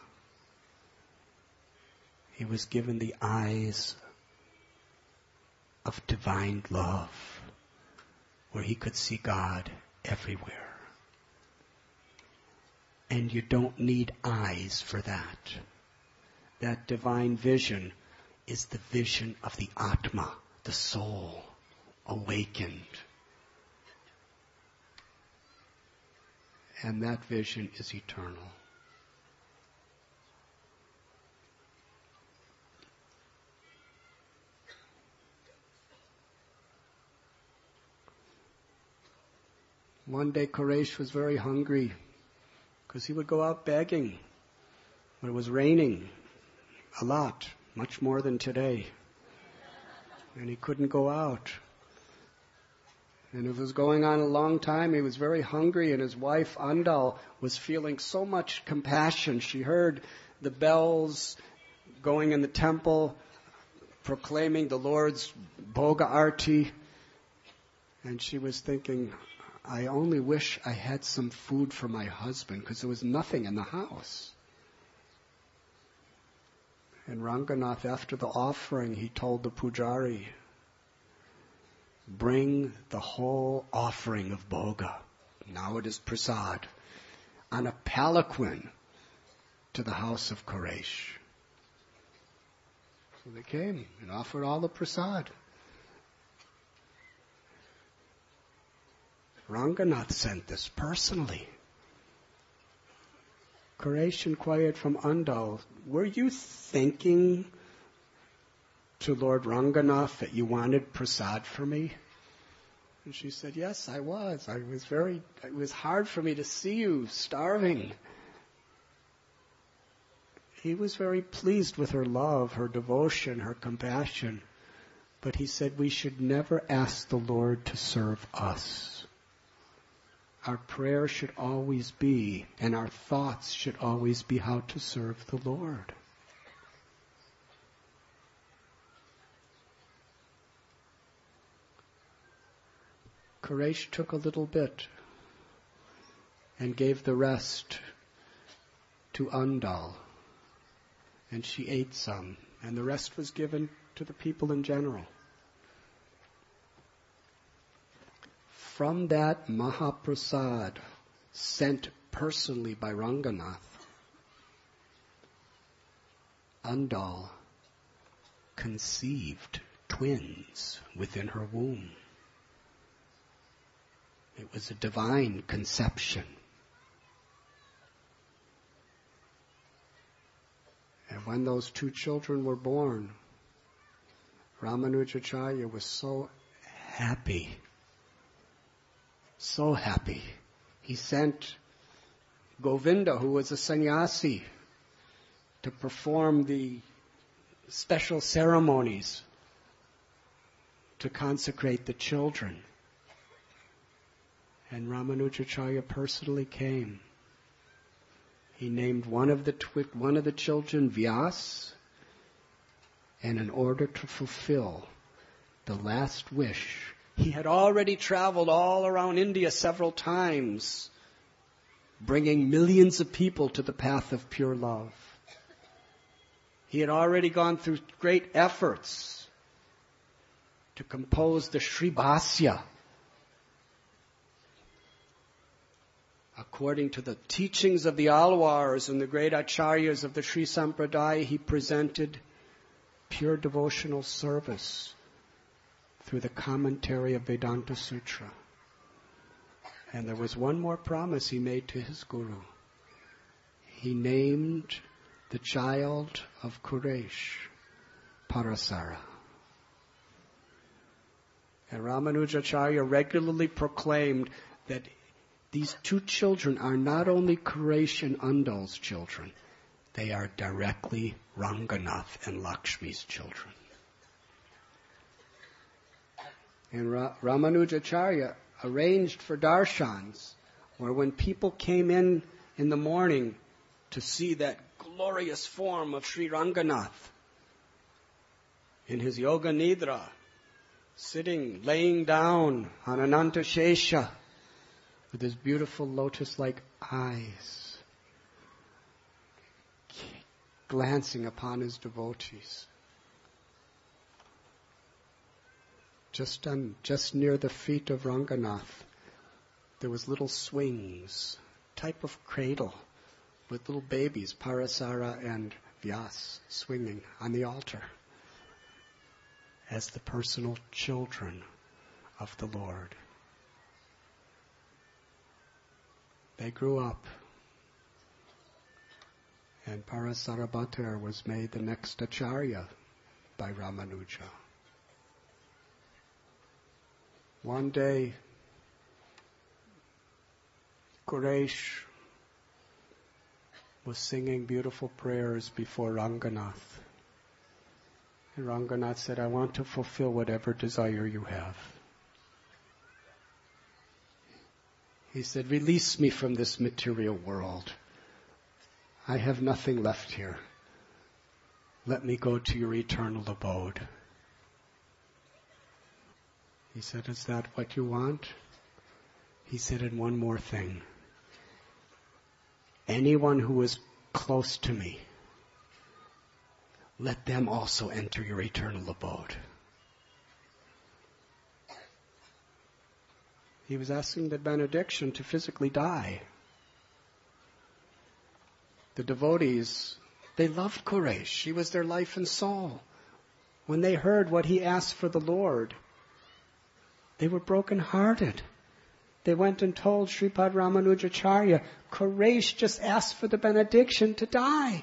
He was given the eyes of divine love, where he could see God everywhere. And you don't need eyes for that. That divine vision is the vision of the Atma, the soul, awakened. And that vision is eternal. One day Quresh was very hungry because he would go out begging when it was raining a lot, much more than today. And he couldn't go out. And it was going on a long time. He was very hungry, and his wife Andal was feeling so much compassion. She heard the bells going in the temple, proclaiming the Lord's Bhoga Arti. And she was thinking, I only wish I had some food for my husband, because there was nothing in the house. And Ranganath, after the offering, he told the pujari, bring the whole offering of bhoga, now it is prasad, on a palanquin to the house of Quraysh. So they came and offered all the prasad. Ranganath sent this personally. Quraysh inquired from Andal, were you thinking to Lord Ranganath that you wanted prasad for me? And she said, yes, I was. I was very, it was hard for me to see you starving. He was very pleased with her love, her devotion, her compassion. But he said we should never ask the Lord to serve us. Our prayer should always be, and our thoughts should always be how to serve the Lord. Quraysh took a little bit and gave the rest to Andal. And she ate some, and the rest was given to the people in general. From that Mahaprasad, sent personally by Ranganath, Andal conceived twins within her womb. It was a divine conception. And when those two children were born, Ramanujacharya was so happy. So happy. He sent Govinda, who was a sannyasi, to perform the special ceremonies to consecrate the children. And Ramanujacharya personally came. He named one of the twi- one of the children Vyas, and in order to fulfill the last wish, he had already traveled all around India several times, bringing millions of people to the path of pure love. He had already gone through great efforts to compose the Sri Bhasya, according to the teachings of the Alwars and the great acharyas of the Sri Sampradaya. He presented pure devotional service through the commentary of Vedanta Sutra. And there was one more promise he made to his guru. He named the child of Quraysh Parasara. And Ramanujacharya regularly proclaimed that these two children are not only Quraysh and Andal's children, they are directly Ranganath and Lakshmi's children. And Ra- Ramanujacharya arranged for darshans, where when people came in in the morning to see that glorious form of Sri Ranganath in his yoga nidra, sitting, laying down on Ananta Shesha with his beautiful lotus-like eyes, glancing upon his devotees. Just on, just near the feet of Ranganath, there was little swings, type of cradle, with little babies, Parasara and Vyas, swinging on the altar as the personal children of the Lord. They grew up, and Parasarabhatar was made the next Acharya by Ramanuja. One day, Quraysh was singing beautiful prayers before Ranganath. And Ranganath said, I want to fulfill whatever desire you have. He said, release me from this material world. I have nothing left here. Let me go to your eternal abode. He said, is that what you want? He said, and one more thing. Anyone who is close to me, let them also enter your eternal abode. He was asking the benediction to physically die. The devotees, they loved Quraysh. She was their life and soul. When they heard what he asked for the Lord, they were brokenhearted. They went and told Sripad Ramanujacharya, Quraysh just asked for the benediction to die.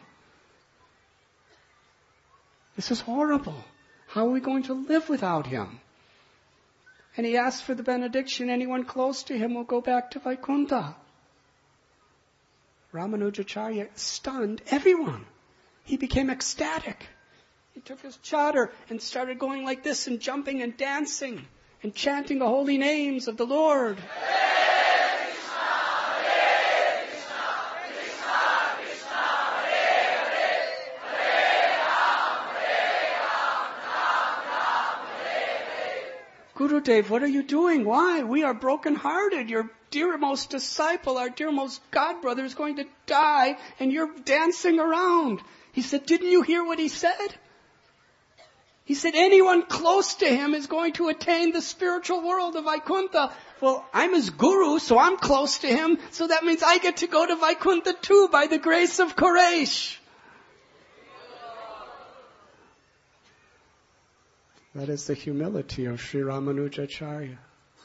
This is horrible. How are we going to live without him? And he asked for the benediction. Anyone close to him will go back to Vaikuntha. Ramanujacharya stunned everyone. He became ecstatic. He took his chadar and started going like this and jumping and dancing and chanting the holy names of the Lord. Gurudev, what are you doing? Why? We are broken-hearted. Your dearmost disciple, our dearmost God brother is going to die and you're dancing around. He said, didn't you hear what he said? He said, anyone close to him is going to attain the spiritual world of Vaikuntha. Well, I'm his guru, so I'm close to him. So that means I get to go to Vaikuntha too by the grace of Quraysh. That is the humility of Sri Ramanujacharya.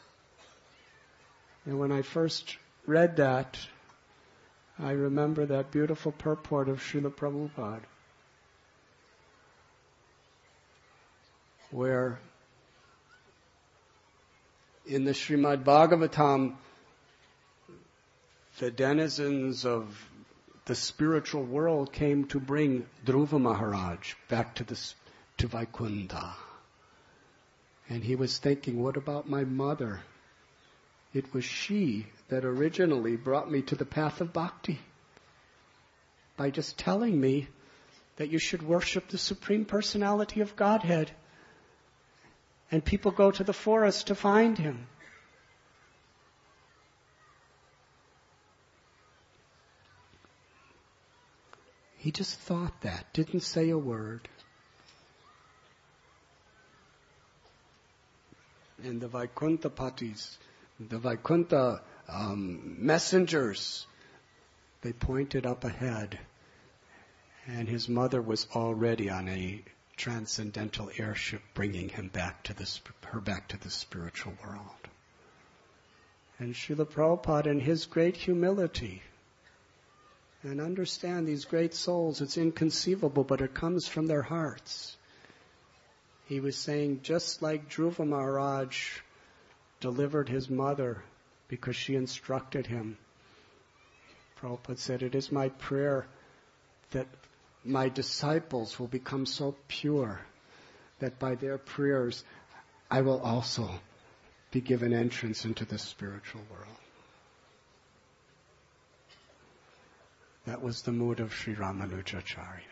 And when I first read that, I remember that beautiful purport of Srila Prabhupada, where in the Srimad Bhagavatam, the denizens of the spiritual world came to bring Dhruva Maharaj back to the to Vaikuntha. And he was thinking, what about my mother? It was she that originally brought me to the path of bhakti by just telling me that you should worship the Supreme Personality of Godhead. And people go to the forest to find him. He just thought that, didn't say a word. And the Vaikuntha Patis, the Vaikuntha um, messengers, they pointed up ahead. And his mother was already on a transcendental airship bringing him back to the, her back to the spiritual world. And Srila Prabhupada, in his great humility, and understand these great souls, it's inconceivable, but it comes from their hearts. He was saying, just like Dhruva Maharaj delivered his mother because she instructed him, Prabhupada said, it is my prayer that my disciples will become so pure that by their prayers I will also be given entrance into the spiritual world. That was the mood of Sri Ramanujacharya.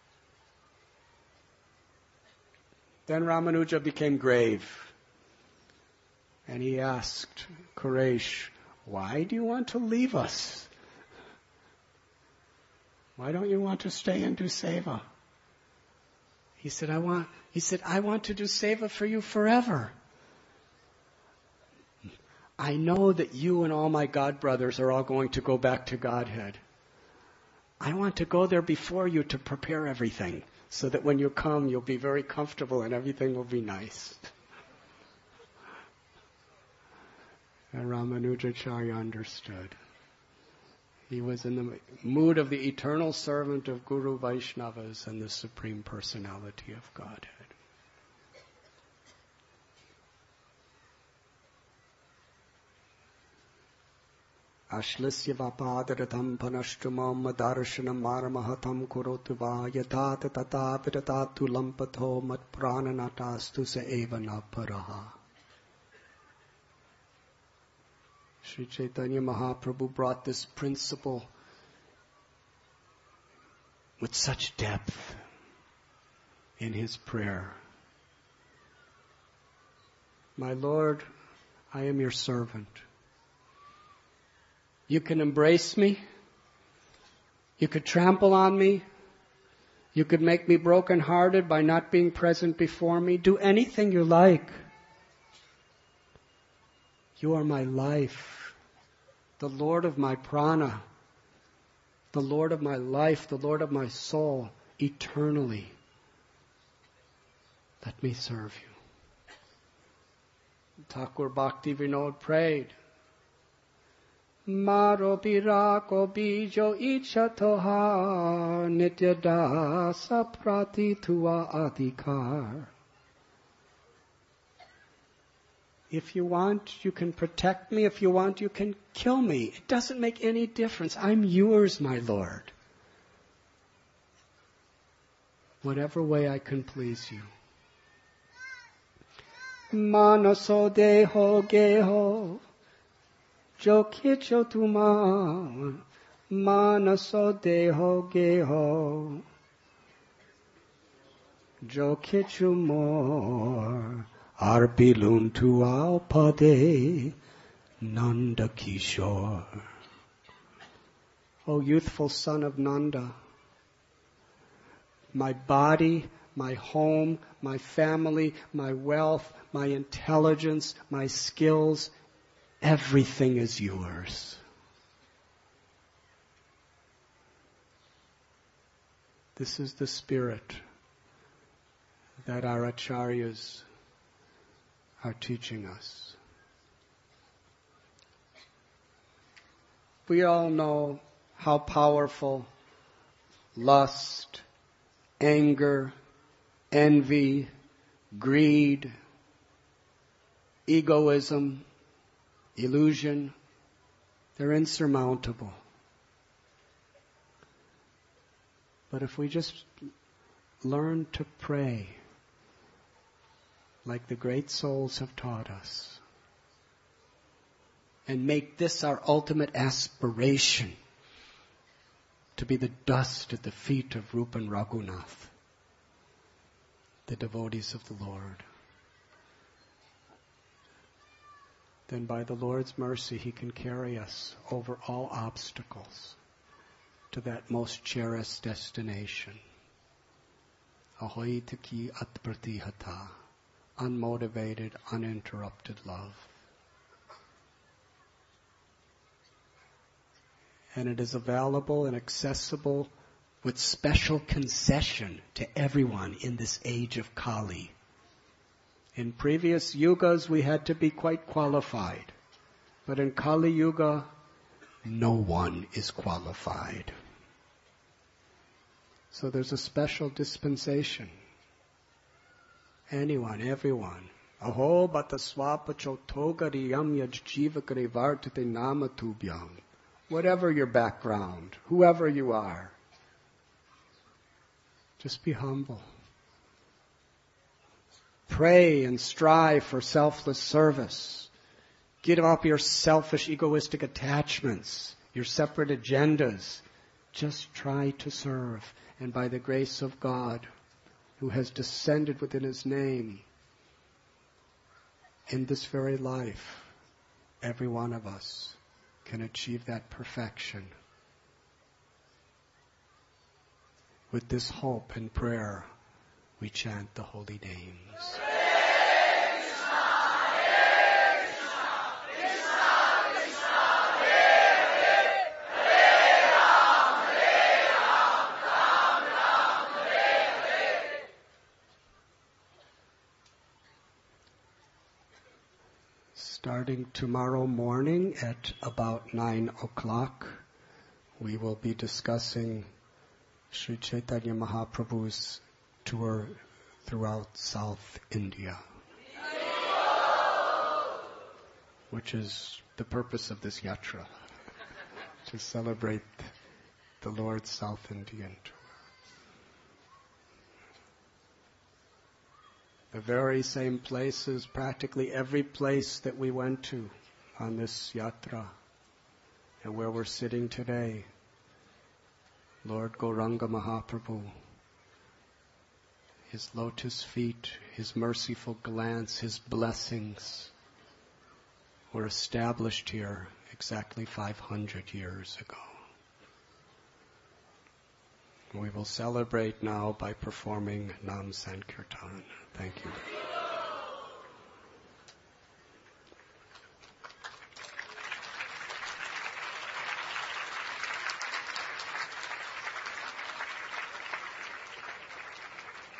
Then Ramanuja became grave. And he asked Quraysh, why do you want to leave us? Why don't you want to stay and do seva? He said, I want, he said, I want to do seva for you forever. I know that you and all my God brothers are all going to go back to Godhead. I want to go there before you to prepare everything, so that when you come, you'll be very comfortable and everything will be nice. And Ramanujacharya understood. He was in the mood of the eternal servant of Guru Vaishnavas and the Supreme Personality of Godhead. Ashlisya vapadaratam panashtumam madarshanam maramahatam kurotu va yatat tata viratatu lampato mat prananatastu se eva na paraha. Sri Chaitanya Mahaprabhu brought this principle with such depth in his prayer. My Lord, I am your servant. You can embrace me. You could trample on me. You could make me broken-hearted by not being present before me. Do anything you like. You are my life, the Lord of my prana, the Lord of my life, the Lord of my soul, eternally. Let me serve you. Thakur Bhakti Vinod prayed, Maro pirako bijo ichatoha nityada saprati tua adhikar. If you want, you can protect me. If you want, you can kill me. It doesn't make any difference. I'm yours, my Lord. Whatever way I can please you. Manaso deho geho jo kicho tuma. Manaso deho geho jo kicho more. Arpilun tu alpade Nanda Kishore. O youthful son of Nanda, my body, my home, my family, my wealth, my intelligence, my skills, everything is yours. This is the spirit that our acharyas are teaching us. We all know how powerful lust, anger, envy, greed, egoism, illusion, they're insurmountable. But if we just learn to pray like the great souls have taught us, and make this our ultimate aspiration, to be the dust at the feet of Rupa and Raghunath, the devotees of the Lord, then by the Lord's mercy He can carry us over all obstacles to that most cherished destination. Ahoitaki atpratihata, unmotivated, uninterrupted love. And it is available and accessible with special concession to everyone in this age of Kali. In previous yugas we had to be quite qualified, but in Kali Yuga no one is qualified. So there's a special dispensation. Anyone, everyone. Aho bata swapa chotogariyam yajjivakari vartate nama tubhyam. Whatever your background, whoever you are, just be humble. Pray and strive for selfless service. Get off your selfish, egoistic attachments, your separate agendas. Just try to serve. And by the grace of God, who has descended within His name, in this very life, every one of us can achieve that perfection. With this hope and prayer, we chant the holy names. Starting tomorrow morning at about nine o'clock, we will be discussing Sri Chaitanya Mahaprabhu's tour throughout South India, which is the purpose of this yatra, to celebrate the Lord's South Indian tour. The very same places, practically every place that we went to on this yatra, and where we're sitting today, Lord Gauranga Mahaprabhu, His lotus feet, His merciful glance, His blessings were established here exactly five hundred years ago. We will celebrate now by performing Nam Sankirtan. Thank you.